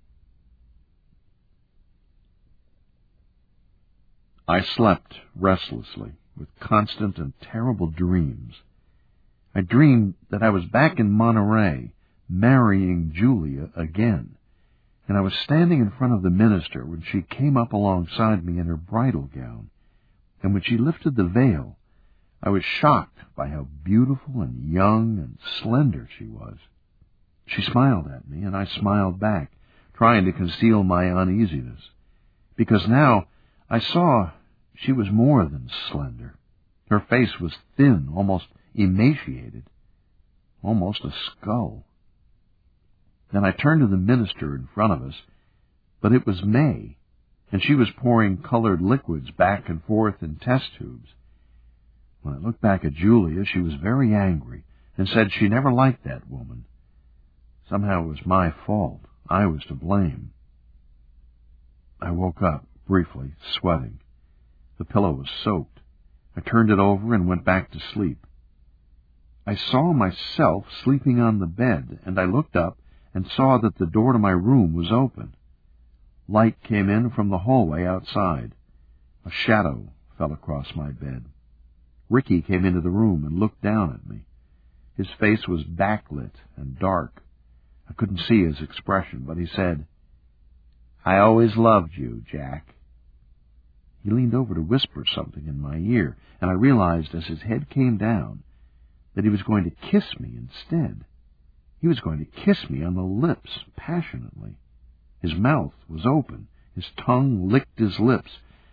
I slept restlessly, with constant and terrible dreams. I dreamed that I was back in Monterey, marrying Julia again, and I was standing in front of the minister when she came up alongside me in her bridal gown, and when she lifted the veil, I was shocked by how beautiful and young and slender she was. She smiled at me, and I smiled back, trying to conceal my uneasiness, because now I saw she was more than slender. Her face was thin, almost emaciated, almost a skull. Then I turned to the minister in front of us, but it was May, and she was pouring colored liquids back and forth in test tubes. When I looked back at Julia, she was very angry and said she never liked that woman. Somehow it was my fault. I was to blame. I woke up, briefly, sweating. The pillow was soaked. I turned it over and went back to sleep. I saw myself sleeping on the bed, and I looked up and saw that the door to my room was open. Light came in from the hallway outside. A shadow fell across my bed. Ricky came into the room and looked down at me. His face was backlit and dark. I couldn't see his expression, but he said, "I always loved you, Jack." He leaned over to whisper something in my ear, and I realized as his head came down that he was going to kiss me instead. He was going to kiss me on the lips passionately. His mouth was open. His tongue licked his lips.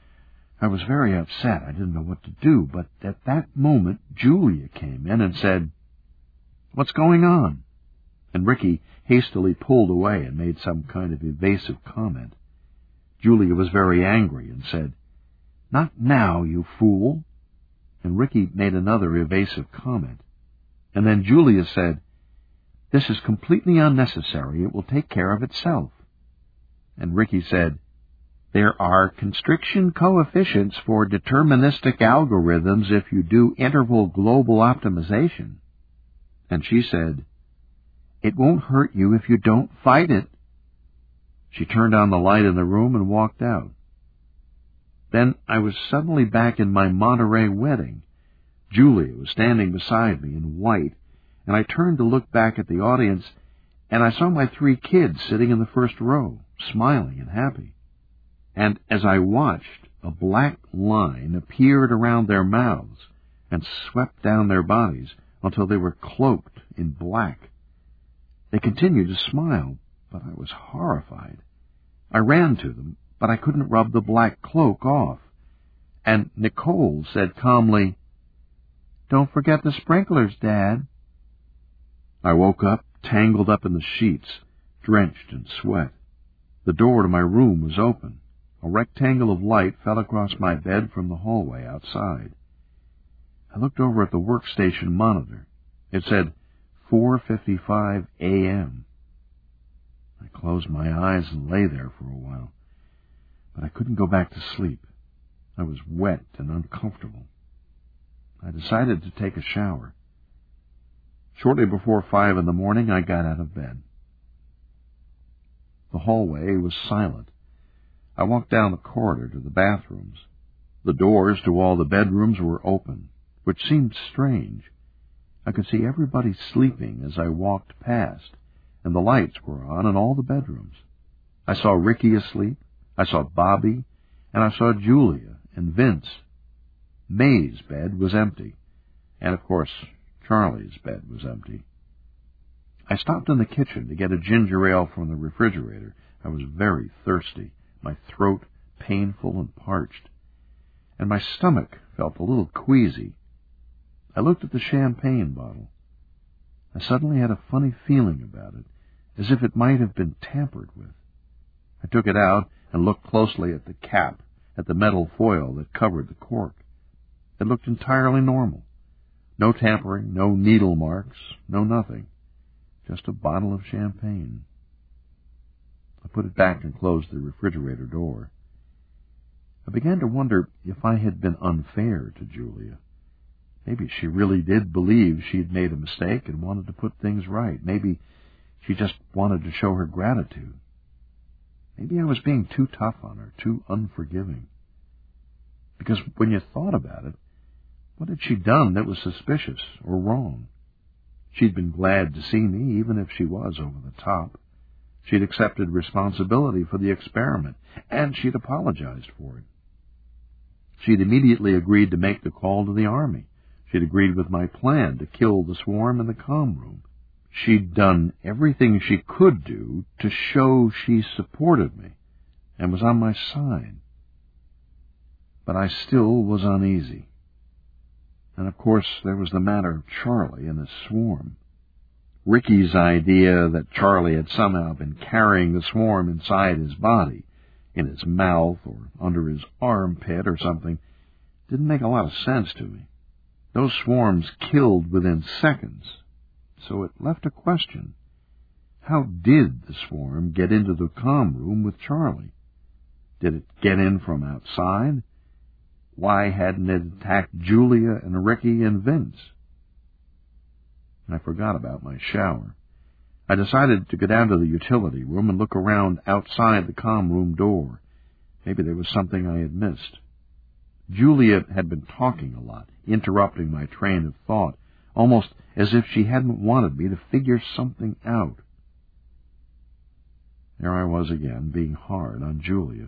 I was very upset. I didn't know what to do, but at that moment Julia came in and said, "What's going on?" And Ricky hastily pulled away and made some kind of evasive comment. Julia was very angry and said, "Not now, you fool." And Ricky made another evasive comment. And then Julia said, "This is completely unnecessary. It will take care of itself." And Ricky said, "There are constriction coefficients for deterministic algorithms if you do interval global optimization." And she said, "It won't hurt you if you don't fight it." She turned on the light in the room and walked out. Then I was suddenly back in my Monterey wedding. Julia was standing beside me in white, and I turned to look back at the audience, and I saw my three kids sitting in the first row, smiling and happy. And as I watched, a black line appeared around their mouths and swept down their bodies until they were cloaked in black. They continued to smile, but I was horrified. I ran to them, but I couldn't rub the black cloak off. And Nicole said calmly, "Don't forget the sprinklers, Dad." I woke up, tangled up in the sheets, drenched in sweat. The door to my room was open. A rectangle of light fell across my bed from the hallway outside. I looked over at the workstation monitor. It said four fifty-five a.m. I closed my eyes and lay there for a while. but I couldn't go back to sleep. I was wet and uncomfortable. I decided to take a shower. Shortly before five in the morning, I got out of bed. The hallway was silent. I walked down the corridor to the bathrooms. The doors to all the bedrooms were open, which seemed strange. I could see everybody sleeping as I walked past, and the lights were on in all the bedrooms. I saw Ricky asleep, I saw Bobby, and I saw Julia and Vince. May's bed was empty, and of course Charlie's bed was empty. I stopped in the kitchen to get a ginger ale from the refrigerator. I was very thirsty, my throat painful and parched, and my stomach felt a little queasy. I looked at the champagne bottle. I suddenly had a funny feeling about it, as if it might have been tampered with. I took it out and looked closely at the cap, at the metal foil that covered the cork. It looked entirely normal. No tampering, no needle marks, no nothing. Just a bottle of champagne. I put it back and closed the refrigerator door. I began to wonder if I had been unfair to Julia. Maybe she really did believe she had made a mistake and wanted to put things right. Maybe she just wanted to show her gratitude. Maybe I was being too tough on her, too unforgiving. Because when you thought about it, what had she done that was suspicious or wrong? She'd been glad to see me, even if she was over the top. She'd accepted responsibility for the experiment, and she'd apologized for it. She'd immediately agreed to make the call to the Army. She'd agreed with my plan to kill the swarm in the comm room. She'd done everything she could do to show she supported me and was on my side. But I still was uneasy. And of course there was the matter of Charlie and his swarm. Ricky's idea that Charlie had somehow been carrying the swarm inside his body, in his mouth or under his armpit or something, didn't make a lot of sense to me. Those swarms killed within seconds, so it left a question. How did the swarm get into the comm room with Charlie? Did it get in from outside? Why hadn't it attacked Julia and Ricky and Vince? I forgot about my shower. I decided to go down to the utility room and look around outside the comm room door. Maybe there was something I had missed. Julia had been talking a lot, interrupting my train of thought, almost as if she hadn't wanted me to figure something out. There I was again, being hard on Julia.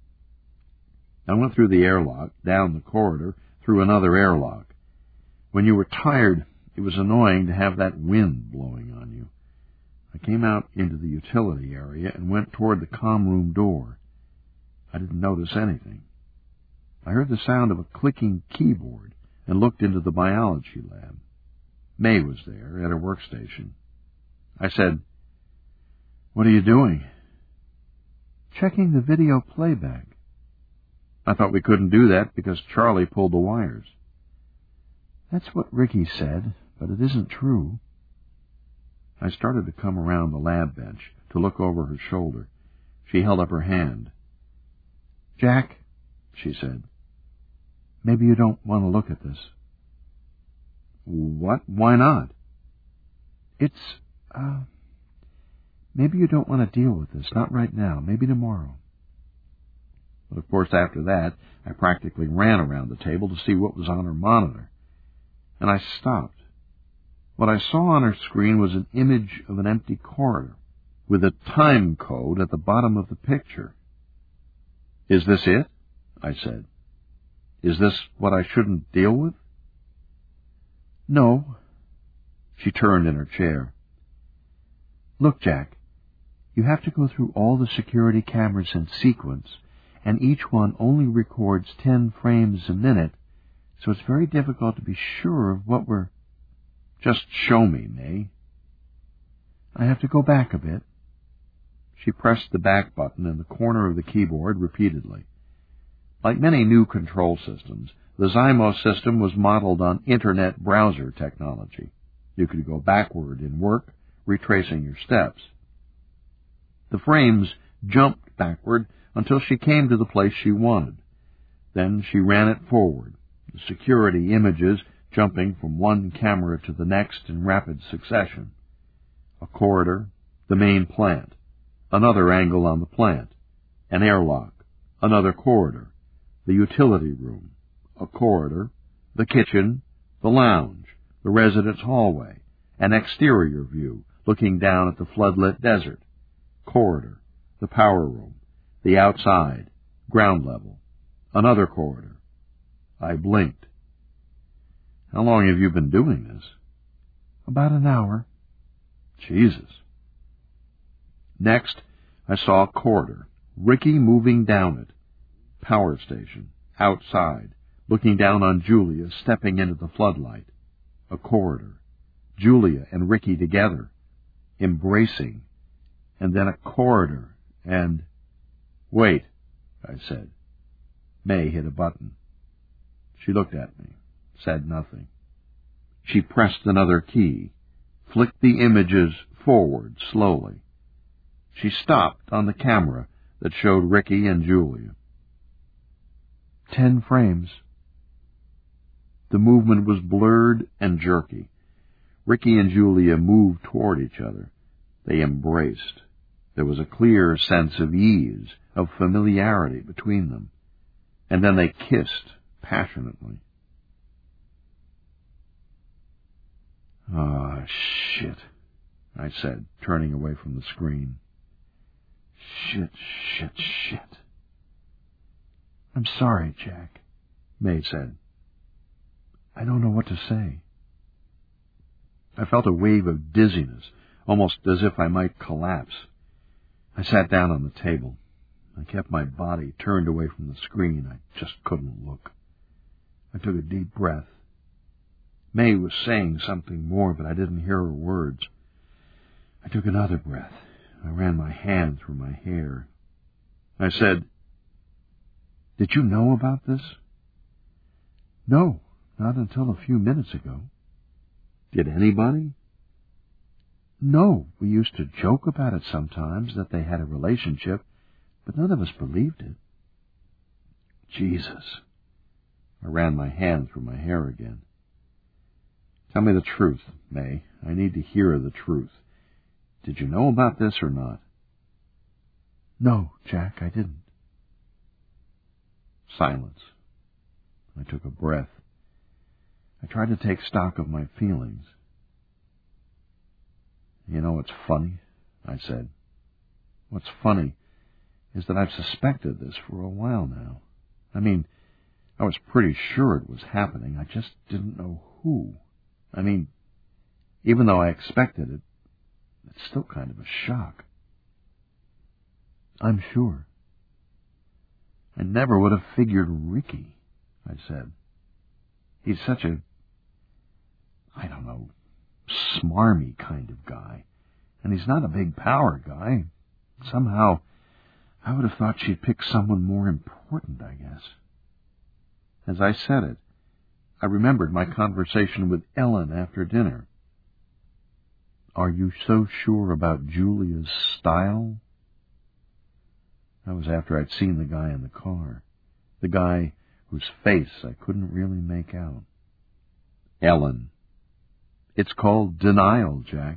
I went through the airlock, down the corridor, through another airlock. When you were tired, it was annoying to have that wind blowing on you. I came out into the utility area and went toward the comm room door. I didn't notice anything. I heard the sound of a clicking keyboard and looked into the biology lab. May was there at her workstation. I said, "What are you doing?" "Checking the video playback." "I thought we couldn't do that because Charlie pulled the wires." "That's what Ricky said, but it isn't true." I started to come around the lab bench to look over her shoulder. She held up her hand. "Jack," she said, "maybe you don't want to look at this." "What? Why not?" It's, uh, maybe you don't want to deal with this. Not right now. Maybe tomorrow." But of course after that, I practically ran around the table to see what was on her monitor. And I stopped. What I saw on her screen was an image of an empty corridor, with a time code at the bottom of the picture. "Is this it?" I said. "Is this what I shouldn't deal with?" "No." She turned in her chair. "Look, Jack, you have to go through all the security cameras in sequence, and each one only records ten frames a minute, so it's very difficult to be sure of what we're—" "Just show me, May." "I have to go back a bit." She pressed the back button in the corner of the keyboard repeatedly. Like many new control systems, the Zymos system was modeled on Internet browser technology. You could go backward in work, retracing your steps. The frames jumped backward until she came to the place she wanted. Then she ran it forward, the security images jumping from one camera to the next in rapid succession. A corridor, the main plant, another angle on the plant, an airlock, another corridor, the utility room, a corridor, the kitchen, the lounge, the residence hallway, an exterior view looking down at the floodlit desert, corridor, the power room, the outside, ground level, another corridor. I blinked. How long have you been doing this? About an hour. Jesus. Next, I saw a corridor, Ricky moving down it. Power station, outside, looking down on Julia stepping into the floodlight. A corridor, Julia and Ricky together, embracing, and then a corridor, and... Wait, I said. May hit a button. She looked at me, said nothing. She pressed another key, flicked the images forward slowly. She stopped on the camera that showed Ricky and Julia. Ten frames. The movement was blurred and jerky. Ricky and Julia moved toward each other. They embraced. There was a clear sense of ease, of familiarity between them. And then they kissed passionately. Ah, shit, I said, turning away from the screen. Shit, shit, shit. I'm sorry, Jack, May said. I don't know what to say. I felt a wave of dizziness, almost as if I might collapse. I sat down on the table. I kept my body turned away from the screen. I just couldn't look. I took a deep breath. May was saying something more, but I didn't hear her words. I took another breath. I ran my hand through my hair. I said, "Did you know about this?" No, not until a few minutes ago. Did anybody? No, we used to joke about it sometimes, that they had a relationship, but none of us believed it. Jesus. I ran my hand through my hair again. Tell me the truth, May. I need to hear the truth. Did you know about this or not? No, Jack, I didn't. Silence. I took a breath. I tried to take stock of my feelings. You know what's funny? I said. What's funny is that I've suspected this for a while now. I mean, I was pretty sure it was happening. I just didn't know who. I mean, even though I expected it, it's still kind of a shock. I'm sure. I never would have figured Ricky, I said. He's such a, I don't know, smarmy kind of guy. And he's not a big power guy. Somehow, I would have thought she'd pick someone more important, I guess. As I said it, I remembered my conversation with Ellen after dinner. Are you so sure about Julia's style? That was after I'd seen the guy in the car. The guy whose face I couldn't really make out. Ellen. It's called denial, Jack.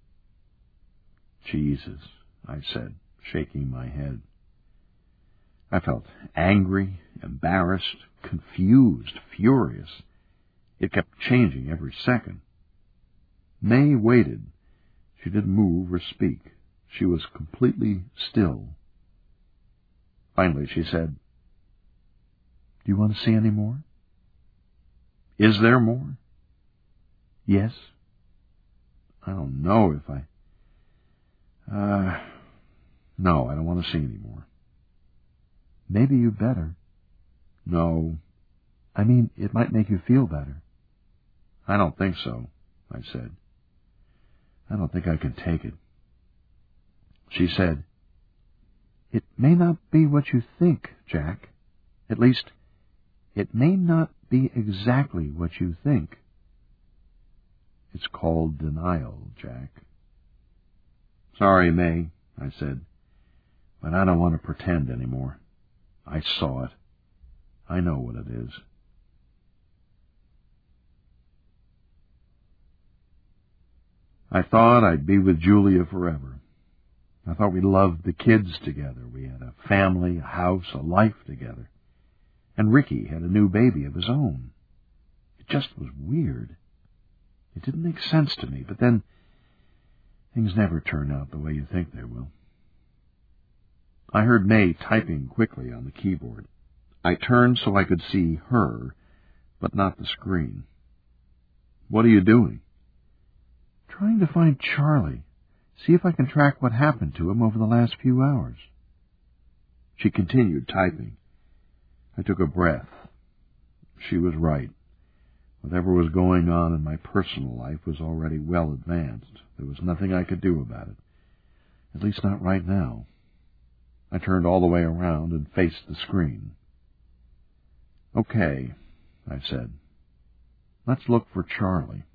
Jesus, I said, shaking my head. I felt angry, embarrassed, confused, furious. It kept changing every second. May waited. She didn't move or speak. She was completely still. Finally, she said, Do you want to see any more? Is there more? Yes. I don't know if I... Uh, no, I don't want to see any more. Maybe you better. No. I mean, it might make you feel better. I don't think so, I said. I don't think I can take it. She said, It may not be what you think, Jack. At least, it may not be exactly what you think. It's called denial, Jack. Sorry, May, I said. But I don't want to pretend anymore. I saw it. I know what it is. I thought I'd be with Julia forever. I thought we loved the kids together. We had a family, a house, a life together. And Ricky had a new baby of his own. It just was weird. It didn't make sense to me, but then things never turn out the way you think they will. I heard May typing quickly on the keyboard. I turned so I could see her, but not the screen. What are you doing? Trying to find Charlie. See if I can track what happened to him over the last few hours. She continued typing. I took a breath. She was right. Whatever was going on in my personal life was already well advanced. There was nothing I could do about it. At least not right now. I turned all the way around and faced the screen. Okay, I said. Let's look for Charlie.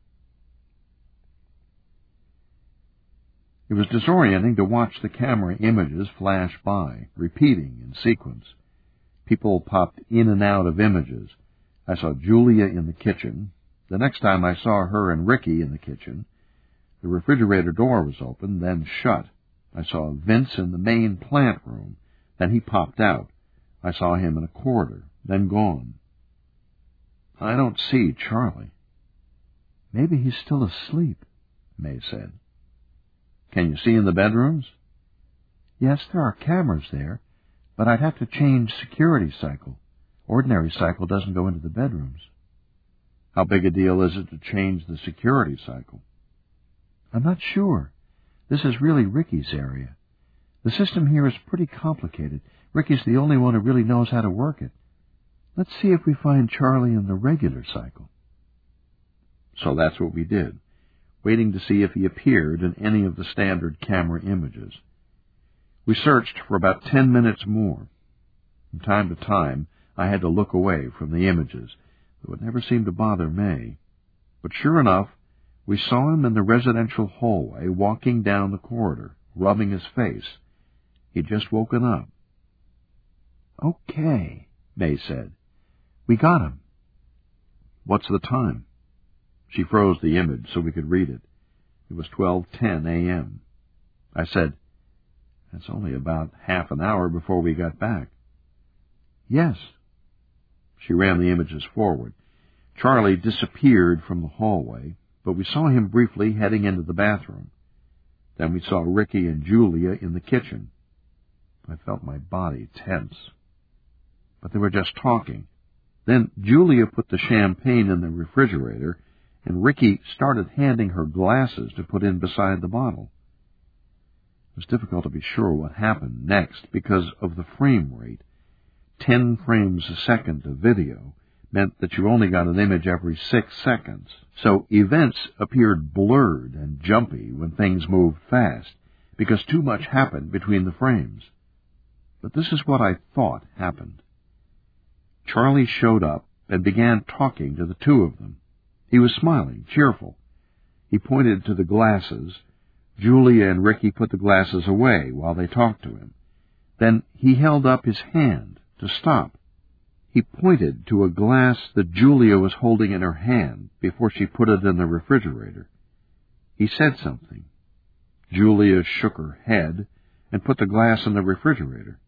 It was disorienting to watch the camera images flash by, repeating in sequence. People popped in and out of images. I saw Julia in the kitchen. The next time I saw her and Ricky in the kitchen. The refrigerator door was open, then shut. I saw Vince in the main plant room. Then he popped out. I saw him in a corridor, then gone. I don't see Charlie. Maybe he's still asleep, May said. Can you see in the bedrooms? Yes, there are cameras there, but I'd have to change security cycle. Ordinary cycle doesn't go into the bedrooms. How big a deal is it to change the security cycle? I'm not sure. This is really Ricky's area. The system here is pretty complicated. Ricky's the only one who really knows how to work it. Let's see if we find Charlie in the regular cycle. So that's what we did, waiting to see if he appeared in any of the standard camera images. We searched for about ten minutes more. From time to time, I had to look away from the images, though it never seemed to bother May. But sure enough, we saw him in the residential hallway, walking down the corridor, rubbing his face. He'd just woken up. Okay, May said. We got him. What's the time? She froze the image so we could read it. It was twelve ten a.m. I said, That's only about half an hour before we got back. Yes. She ran the images forward. Charlie disappeared from the hallway, but we saw him briefly heading into the bathroom. Then we saw Ricky and Julia in the kitchen. I felt my body tense. But they were just talking. Then Julia put the champagne in the refrigerator, and Ricky started handing her glasses to put in beside the bottle. It was difficult to be sure what happened next because of the frame rate. Ten frames a second of video meant that you only got an image every six seconds, so events appeared blurred and jumpy when things moved fast, because too much happened between the frames. But this is what I thought happened. Charlie showed up and began talking to the two of them. He was smiling, cheerful. He pointed to the glasses. Julia and Ricky put the glasses away while they talked to him. Then he held up his hand to stop. He pointed to a glass that Julia was holding in her hand before she put it in the refrigerator. He said something. Julia shook her head and put the glass in the refrigerator.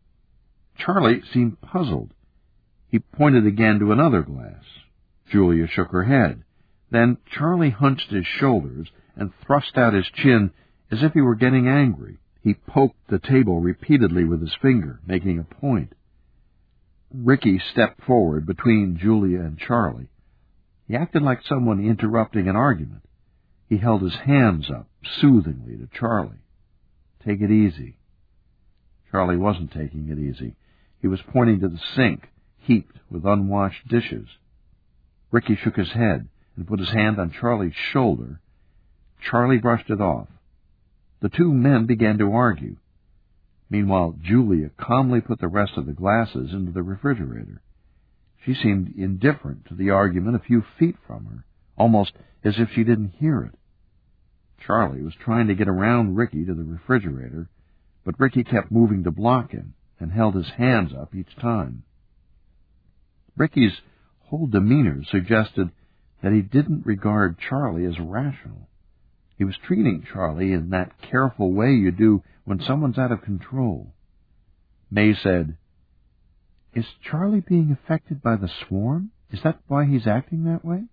Charlie seemed puzzled. He pointed again to another glass. Julia shook her head. Then Charlie hunched his shoulders and thrust out his chin as if he were getting angry. He poked the table repeatedly with his finger, making a point. Ricky stepped forward between Julia and Charlie. He acted like someone interrupting an argument. He held his hands up soothingly to Charlie. Take it easy. Charlie wasn't taking it easy. He was pointing to the sink, heaped with unwashed dishes. Ricky shook his head and put his hand on Charlie's shoulder. Charlie brushed it off. The two men began to argue. Meanwhile, Julia calmly put the rest of the glasses into the refrigerator. She seemed indifferent to the argument a few feet from her, almost as if she didn't hear it. Charlie was trying to get around Ricky to the refrigerator, but Ricky kept moving to block him and held his hands up each time. Ricky's whole demeanor suggested that he didn't regard Charlie as rational. He was treating Charlie in that careful way you do when someone's out of control. May said, "Is Charlie being affected by the swarm? Is that why he's acting that way?"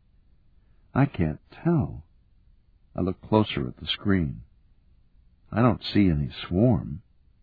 "I can't tell." I looked closer at the screen. "I don't see any swarm."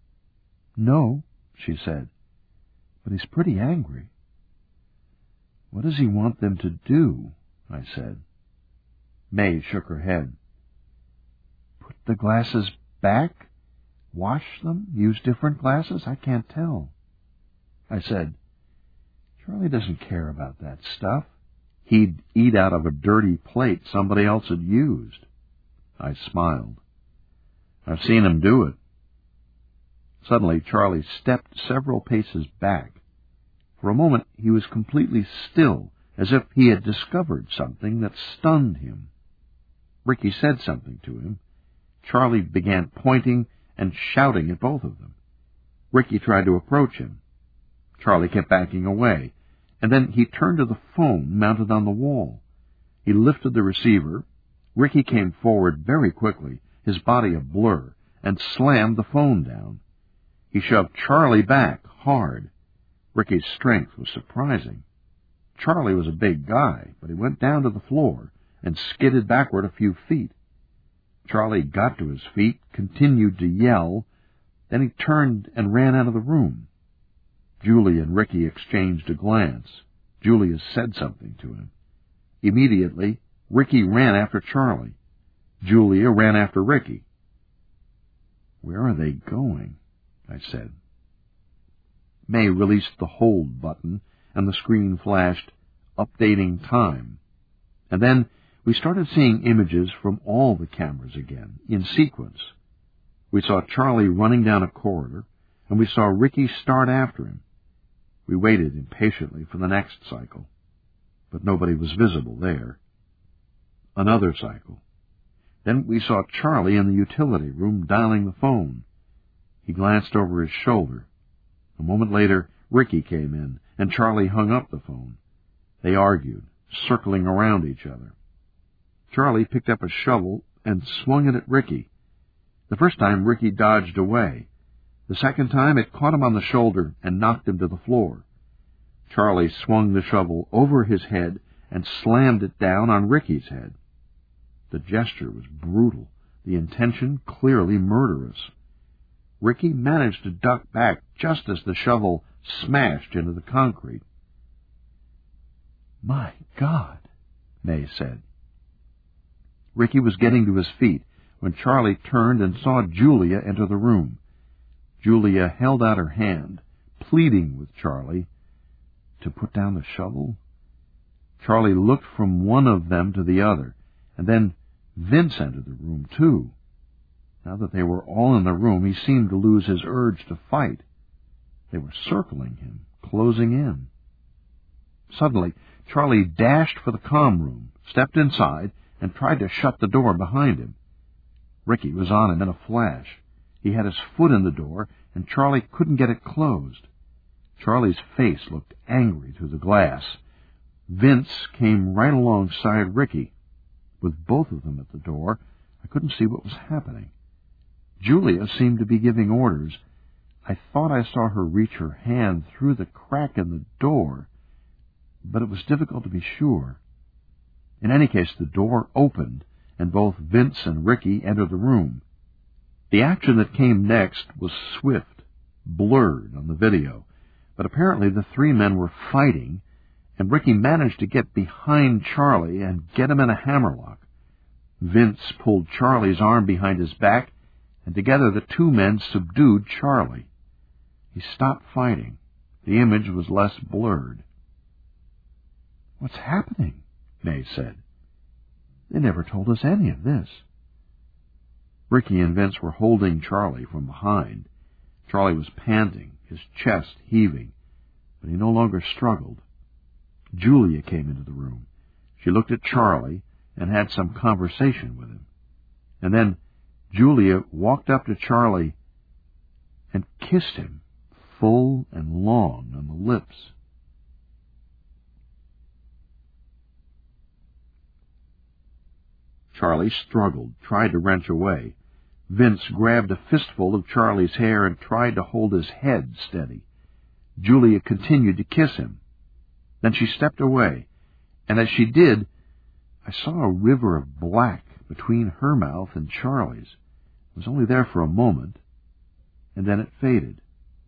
"No," she said, "but he's pretty angry." "What does he want them to do?" I said. May shook her head. "Put the glasses back? Wash them? Use different glasses? I can't tell." I said, "Charlie doesn't care about that stuff. He'd eat out of a dirty plate somebody else had used." I smiled. "I've seen him do it." Suddenly, Charlie stepped several paces back. For a moment, he was completely still, as if he had discovered something that stunned him. Ricky said something to him. Charlie began pointing and shouting at both of them. Ricky tried to approach him. Charlie kept backing away, and then he turned to the phone mounted on the wall. He lifted the receiver. Ricky came forward very quickly, his body a blur, and slammed the phone down. He shoved Charlie back hard. Ricky's strength was surprising. Charlie was a big guy, but he went down to the floor and skidded backward a few feet. Charlie got to his feet, continued to yell, then he turned and ran out of the room. Julia and Ricky exchanged a glance. Julia said something to him. Immediately, Ricky ran after Charlie. Julia ran after Ricky. "Where are they going?" I said. May released the hold button, and the screen flashed, "Updating time." And then we started seeing images from all the cameras again, in sequence. We saw Charlie running down a corridor, and we saw Ricky start after him. We waited impatiently for the next cycle, but nobody was visible there. Another cycle. Then we saw Charlie in the utility room dialing the phone. He glanced over his shoulder. A moment later, Ricky came in, and Charlie hung up the phone. They argued, circling around each other. Charlie picked up a shovel and swung it at Ricky. The first time, Ricky dodged away. The second time, it caught him on the shoulder and knocked him to the floor. Charlie swung the shovel over his head and slammed it down on Ricky's head. The gesture was brutal, the intention clearly murderous. Ricky managed to duck back just as the shovel smashed into the concrete. "My God," May said. Ricky was getting to his feet when Charlie turned and saw Julia enter the room. Julia held out her hand, pleading with Charlie to put down the shovel. Charlie looked from one of them to the other, and then Vince entered the room, too. Now that they were all in the room, he seemed to lose his urge to fight. They were circling him, closing in. Suddenly, Charlie dashed for the comm room, stepped inside, and tried to shut the door behind him. Ricky was on him in a flash. He had his foot in the door, and Charlie couldn't get it closed. Charlie's face looked angry through the glass. Vince came right alongside Ricky. With both of them at the door, I couldn't see what was happening. Julia seemed to be giving orders. I thought I saw her reach her hand through the crack in the door, but it was difficult to be sure. In any case, the door opened, and both Vince and Ricky entered the room. The action that came next was swift, blurred on the video, but apparently the three men were fighting, and Ricky managed to get behind Charlie and get him in a hammerlock. Vince pulled Charlie's arm behind his back, and together the two men subdued Charlie. He stopped fighting. The image was less blurred. "What's happening?" May said. "They never told us any of this." Ricky and Vince were holding Charlie from behind. Charlie was panting, his chest heaving, but he no longer struggled. Julia came into the room. She looked at Charlie and had some conversation with him. And then Julia walked up to Charlie and kissed him full and long on the lips. Charlie struggled, tried to wrench away. Vince grabbed a fistful of Charlie's hair and tried to hold his head steady. Julia continued to kiss him. Then she stepped away, and as she did, I saw a river of black between her mouth and Charlie's. It was only there for a moment, and then it faded.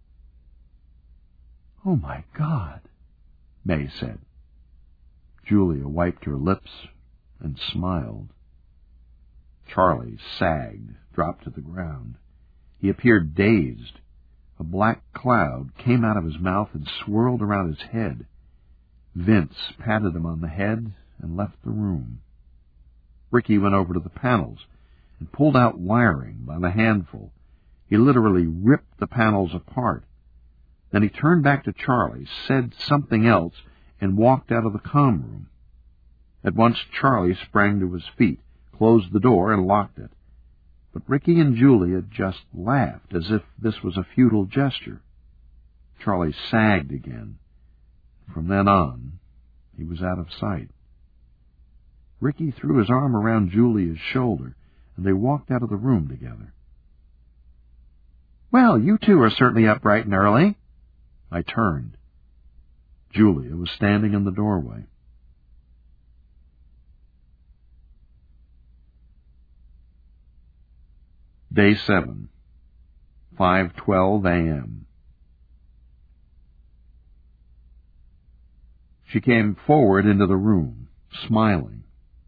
"Oh, my God," May said. Julia wiped her lips and smiled. Charlie sagged, dropped to the ground. He appeared dazed. A black cloud came out of his mouth and swirled around his head. Vince patted him on the head and left the room. Ricky went over to the panels and pulled out wiring by the handful. He literally ripped the panels apart. Then he turned back to Charlie, said something else, and walked out of the comm room. At once Charlie sprang to his feet, closed the door, and locked it. But Ricky and Julia just laughed, as if this was a futile gesture. Charlie sagged again. From then on, he was out of sight. Ricky threw his arm around Julia's shoulder, and they walked out of the room together. "Well, you two are certainly up bright and early." I turned. Julia was standing in the doorway. Day seven, five twelve a m She came forward into the room, smiling.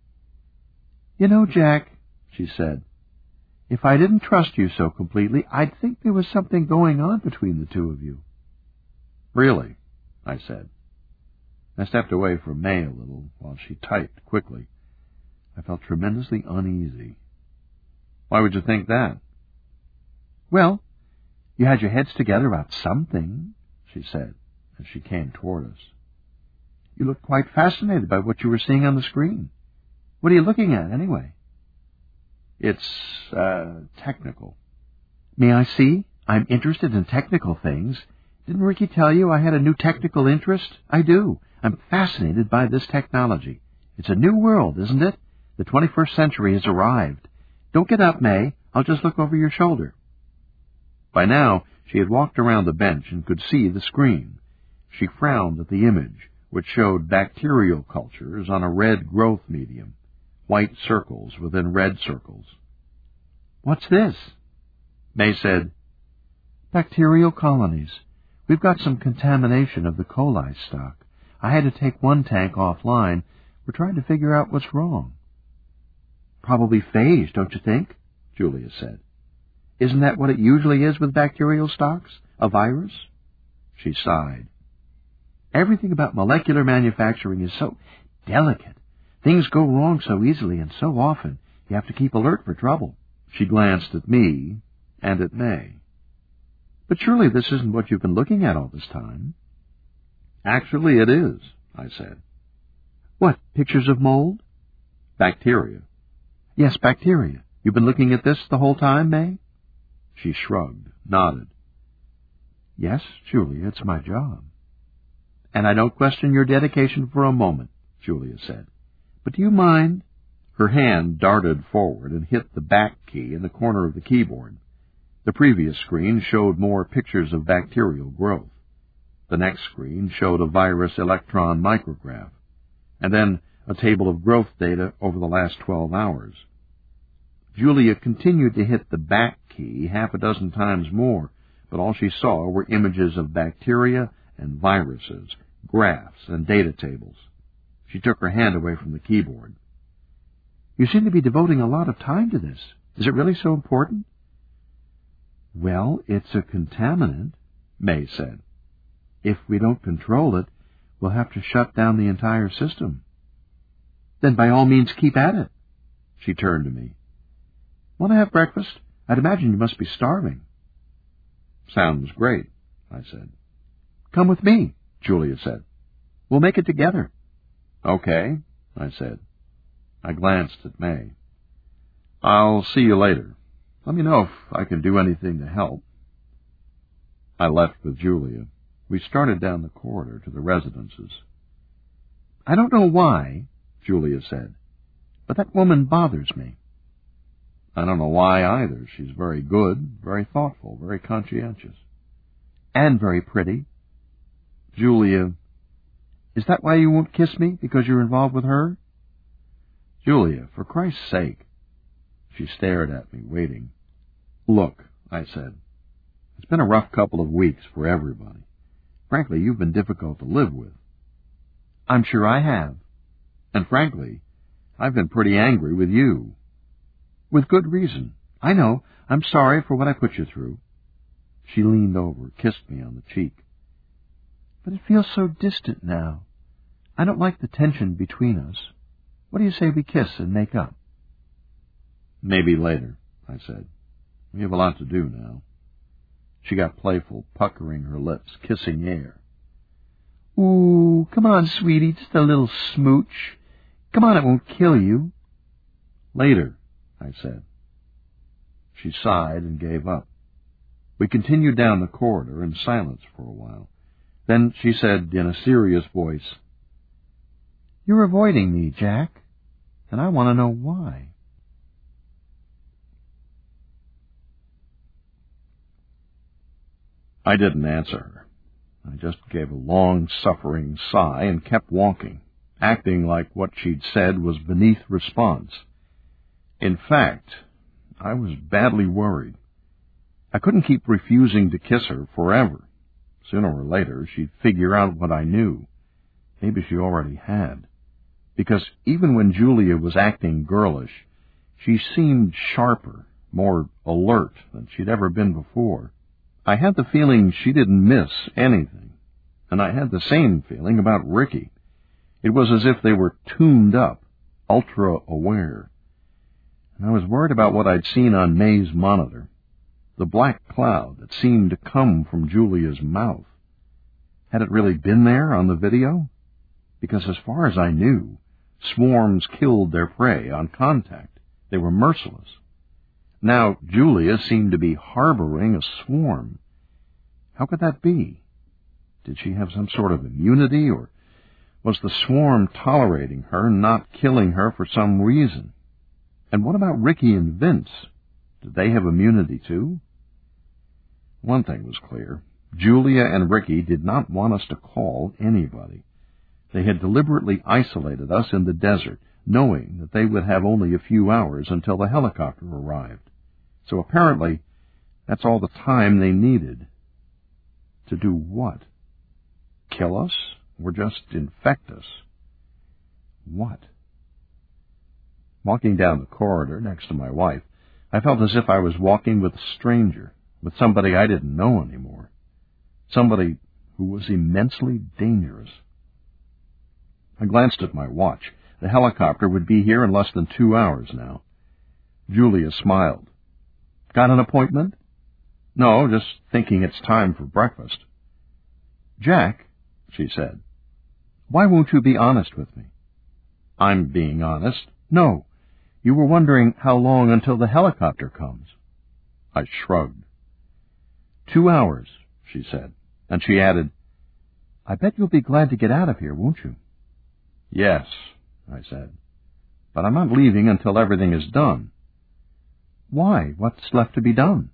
"You know, Jack," she said, "if I didn't trust you so completely, I'd think there was something going on between the two of you." "Really?" I said. I stepped away from May a little while she typed quickly. I felt tremendously uneasy. "Why would you think that?" "Well, you had your heads together about something," she said, as she came toward us. "You looked quite fascinated by what you were seeing on the screen. What are you looking at, anyway?" "It's, uh, technical." "May I see? I'm interested in technical things. Didn't Ricky tell you I had a new technical interest? I do. I'm fascinated by this technology. It's a new world, isn't it? The twenty-first century has arrived. Don't get up, May. I'll just look over your shoulder." By now, she had walked around the bench and could see the screen. She frowned at the image, which showed bacterial cultures on a red growth medium, white circles within red circles. "What's this?" May said, "Bacterial colonies. We've got some contamination of the coli stock. I had to take one tank offline. We're trying to figure out what's wrong." "Probably phage, don't you think?" Julia said. "Isn't that what it usually is with bacterial stocks? A virus?" She sighed. "Everything about molecular manufacturing is so delicate. Things go wrong so easily and so often. You have to keep alert for trouble." She glanced at me and at May. "But surely this isn't what you've been looking at all this time." "Actually, it is," I said. "What, pictures of mold?" "Bacteria." "Yes, bacteria. You've been looking at this the whole time, May?" She shrugged, nodded. "Yes, Julia, it's my job." "And I don't question your dedication for a moment," Julia said. "But do you mind?" Her hand darted forward and hit the back key in the corner of the keyboard. The previous screen showed more pictures of bacterial growth. The next screen showed a virus electron micrograph, and then a table of growth data over the last twelve hours. Julia continued to hit the back key half a dozen times more, but all she saw were images of bacteria and viruses, graphs and data tables. She took her hand away from the keyboard. "You seem to be devoting a lot of time to this. Is it really so important?" "Well, it's a contaminant," May said. "If we don't control it, we'll have to shut down the entire system." "Then by all means keep at it." She turned to me. "Want to have breakfast? I'd imagine you must be starving." "Sounds great," I said. "Come with me," Julia said. "We'll make it together." "Okay," I said. I glanced at May. "I'll see you later. Let me know if I can do anything to help." I left with Julia. We started down the corridor to the residences. I don't know why, Julia said, but that woman bothers me. I don't know why either. She's very good, very thoughtful, very conscientious. And very pretty. Julia, is that why you won't kiss me, because you're involved with her? Julia, for Christ's sake. She stared at me, waiting. Look, I said, it's been a rough couple of weeks for everybody. Frankly, you've been difficult to live with. I'm sure I have. And frankly, I've been pretty angry with you. With good reason. I know. I'm sorry for what I put you through. She leaned over, kissed me on the cheek. But it feels so distant now. I don't like the tension between us. What do you say we kiss and make up? Maybe later, I said. We have a lot to do now. She got playful, puckering her lips, kissing air. Ooh, come on, sweetie, just a little smooch. Come on, it won't kill you. Later, I said. She sighed and gave up. We continued down the corridor in silence for a while. Then she said in a serious voice, You're avoiding me, Jack, and I want to know why. I didn't answer her. I just gave a long, suffering sigh and kept walking, acting like what she'd said was beneath response. In fact, I was badly worried. I couldn't keep refusing to kiss her forever. Sooner or later, she'd figure out what I knew. Maybe she already had. Because even when Julia was acting girlish, she seemed sharper, more alert than she'd ever been before. I had the feeling she didn't miss anything, and I had the same feeling about Ricky. It was as if they were tuned up, ultra-aware. And I was worried about what I'd seen on May's monitor, the black cloud that seemed to come from Julia's mouth. Had it really been there on the video? Because as far as I knew, swarms killed their prey on contact. They were merciless. Now Julia seemed to be harboring a swarm. How could that be? Did she have some sort of immunity, or was the swarm tolerating her, not killing her for some reason? And what about Ricky and Vince? Did they have immunity too? One thing was clear. Julia and Ricky did not want us to call anybody. They had deliberately isolated us in the desert, knowing that they would have only a few hours until the helicopter arrived. So apparently, that's all the time they needed. To do what? Kill us? Or just infect us? What? Walking down the corridor next to my wife, I felt as if I was walking with a stranger, with somebody I didn't know anymore. Somebody who was immensely dangerous. I glanced at my watch. The helicopter would be here in less than two hours now. Julia smiled. Got an appointment? No, just thinking it's time for breakfast. Jack, she said, why won't you be honest with me? I'm being honest. No, you were wondering how long until the helicopter comes. I shrugged. Two hours, she said, and she added, I bet you'll be glad to get out of here, won't you? Yes, I said, but I'm not leaving until everything is done. Why? What's left to be done?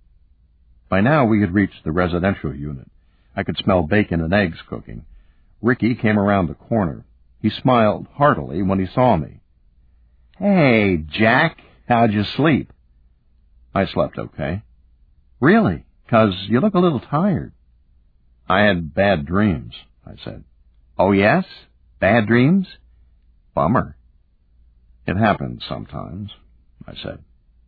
By now we had reached the residential unit. I could smell bacon and eggs cooking. Ricky came around the corner. He smiled heartily when he saw me. Hey, Jack, how'd you sleep? I slept okay. Really? 'Cause you look a little tired. I had bad dreams, I said. Oh, yes? Bad dreams? Bummer. It happens sometimes, I said.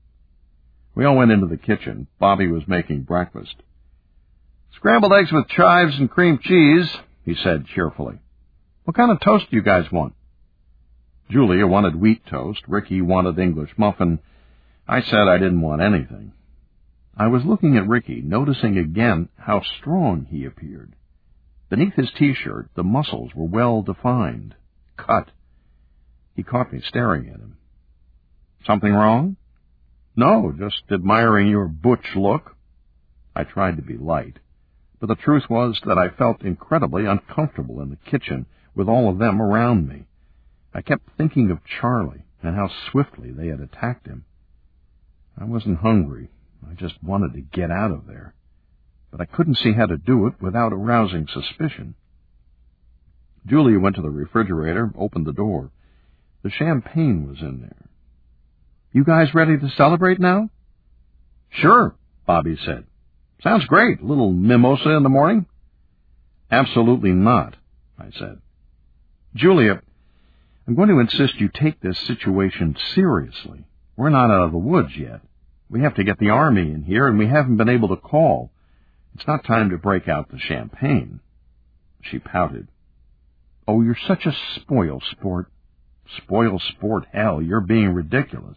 We all went into the kitchen. Bobby was making breakfast. Scrambled eggs with chives and cream cheese, he said cheerfully. What kind of toast do you guys want? Julia wanted wheat toast. Ricky wanted English muffin. I said I didn't want anything. I was looking at Ricky, noticing again how strong he appeared. Beneath his T-shirt, the muscles were well defined, cut. He caught me staring at him. Something wrong? No, just admiring your butch look. I tried to be light. but the truth was that I felt incredibly uncomfortable in the kitchen with all of them around me. I kept thinking of Charlie and how swiftly they had attacked him. I wasn't hungry. I just wanted to get out of there. But I couldn't see how to do it without arousing suspicion. Julia went to the refrigerator, opened the door. The champagne was in there. "You guys ready to celebrate now?" "Sure," Bobby said. "Sounds great. A little mimosa in the morning?" "Absolutely not," I said. "Julia, I'm going to insist you take this situation seriously. We're not out of the woods yet. We have to get the army in here, and we haven't been able to call. It's not time to break out the champagne." She pouted. "Oh, you're such a spoil sport." "Spoil sport, hell, you're being ridiculous."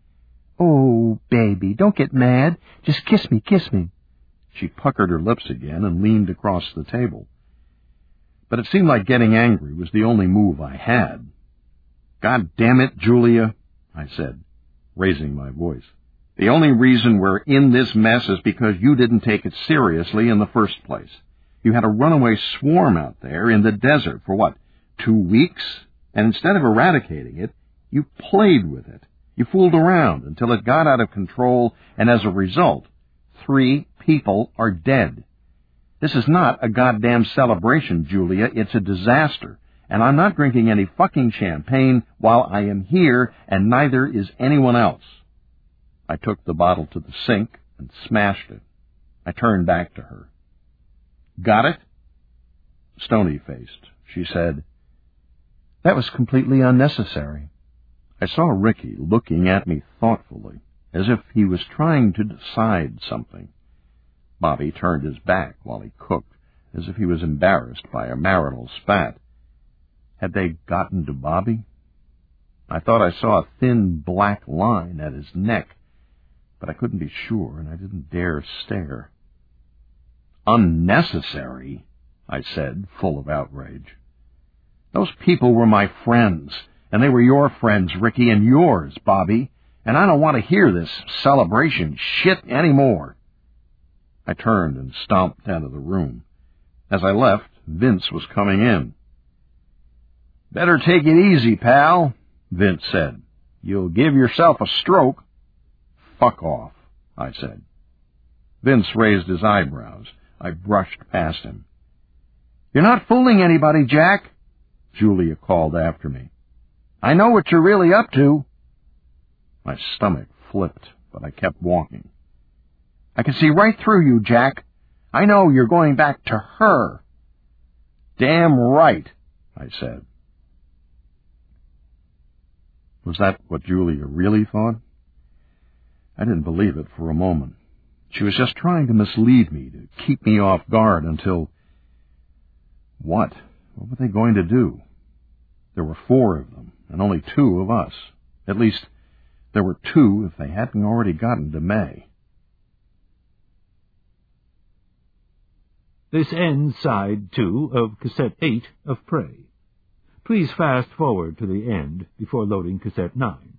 "Oh, baby, don't get mad. Just kiss me, kiss me." She puckered her lips again and leaned across the table. But it seemed like getting angry was the only move I had. "God damn it, Julia," I said, raising my voice. "The only reason we're in this mess is because you didn't take it seriously in the first place. You had a runaway swarm out there in the desert for, what, two weeks? And instead of eradicating it, you played with it. You fooled around until it got out of control, and as a result, three people are dead. This is not a goddamn celebration, Julia. It's a disaster. And I'm not drinking any fucking champagne while I am here, and neither is anyone else." I took the bottle to the sink and smashed it. I turned back to her. "Got it?" Stony-faced, she said, "That was completely unnecessary." I saw Ricky looking at me thoughtfully, as if he was trying to decide something. Bobby turned his back while he cooked, as if he was embarrassed by a marital spat. Had they gotten to Bobby? I thought I saw a thin black line at his neck, but I couldn't be sure, and I didn't dare stare. "Unnecessary?" I said, full of outrage. "Those people were my friends, and they were your friends, Ricky, and yours, Bobby, and I don't want to hear this celebration shit anymore." I turned and stomped out of the room. As I left, Vince was coming in. "Better take it easy, pal," Vince said. "You'll give yourself a stroke." "Fuck off," I said. Vince raised his eyebrows. I brushed past him. "You're not fooling anybody, Jack," Julia called after me. "I know what you're really up to." My stomach flipped, but I kept walking. "I can see right through you, Jack. I know you're going back to her." "Damn right," I said. Was that what Julia really thought? I didn't believe it for a moment. She was just trying to mislead me, to keep me off guard until... What? What were they going to do? There were four of them, and only two of us. At least, there were two if they hadn't already gotten to May. This ends side two of cassette eight of Prey. Please fast forward to the end before loading cassette nine.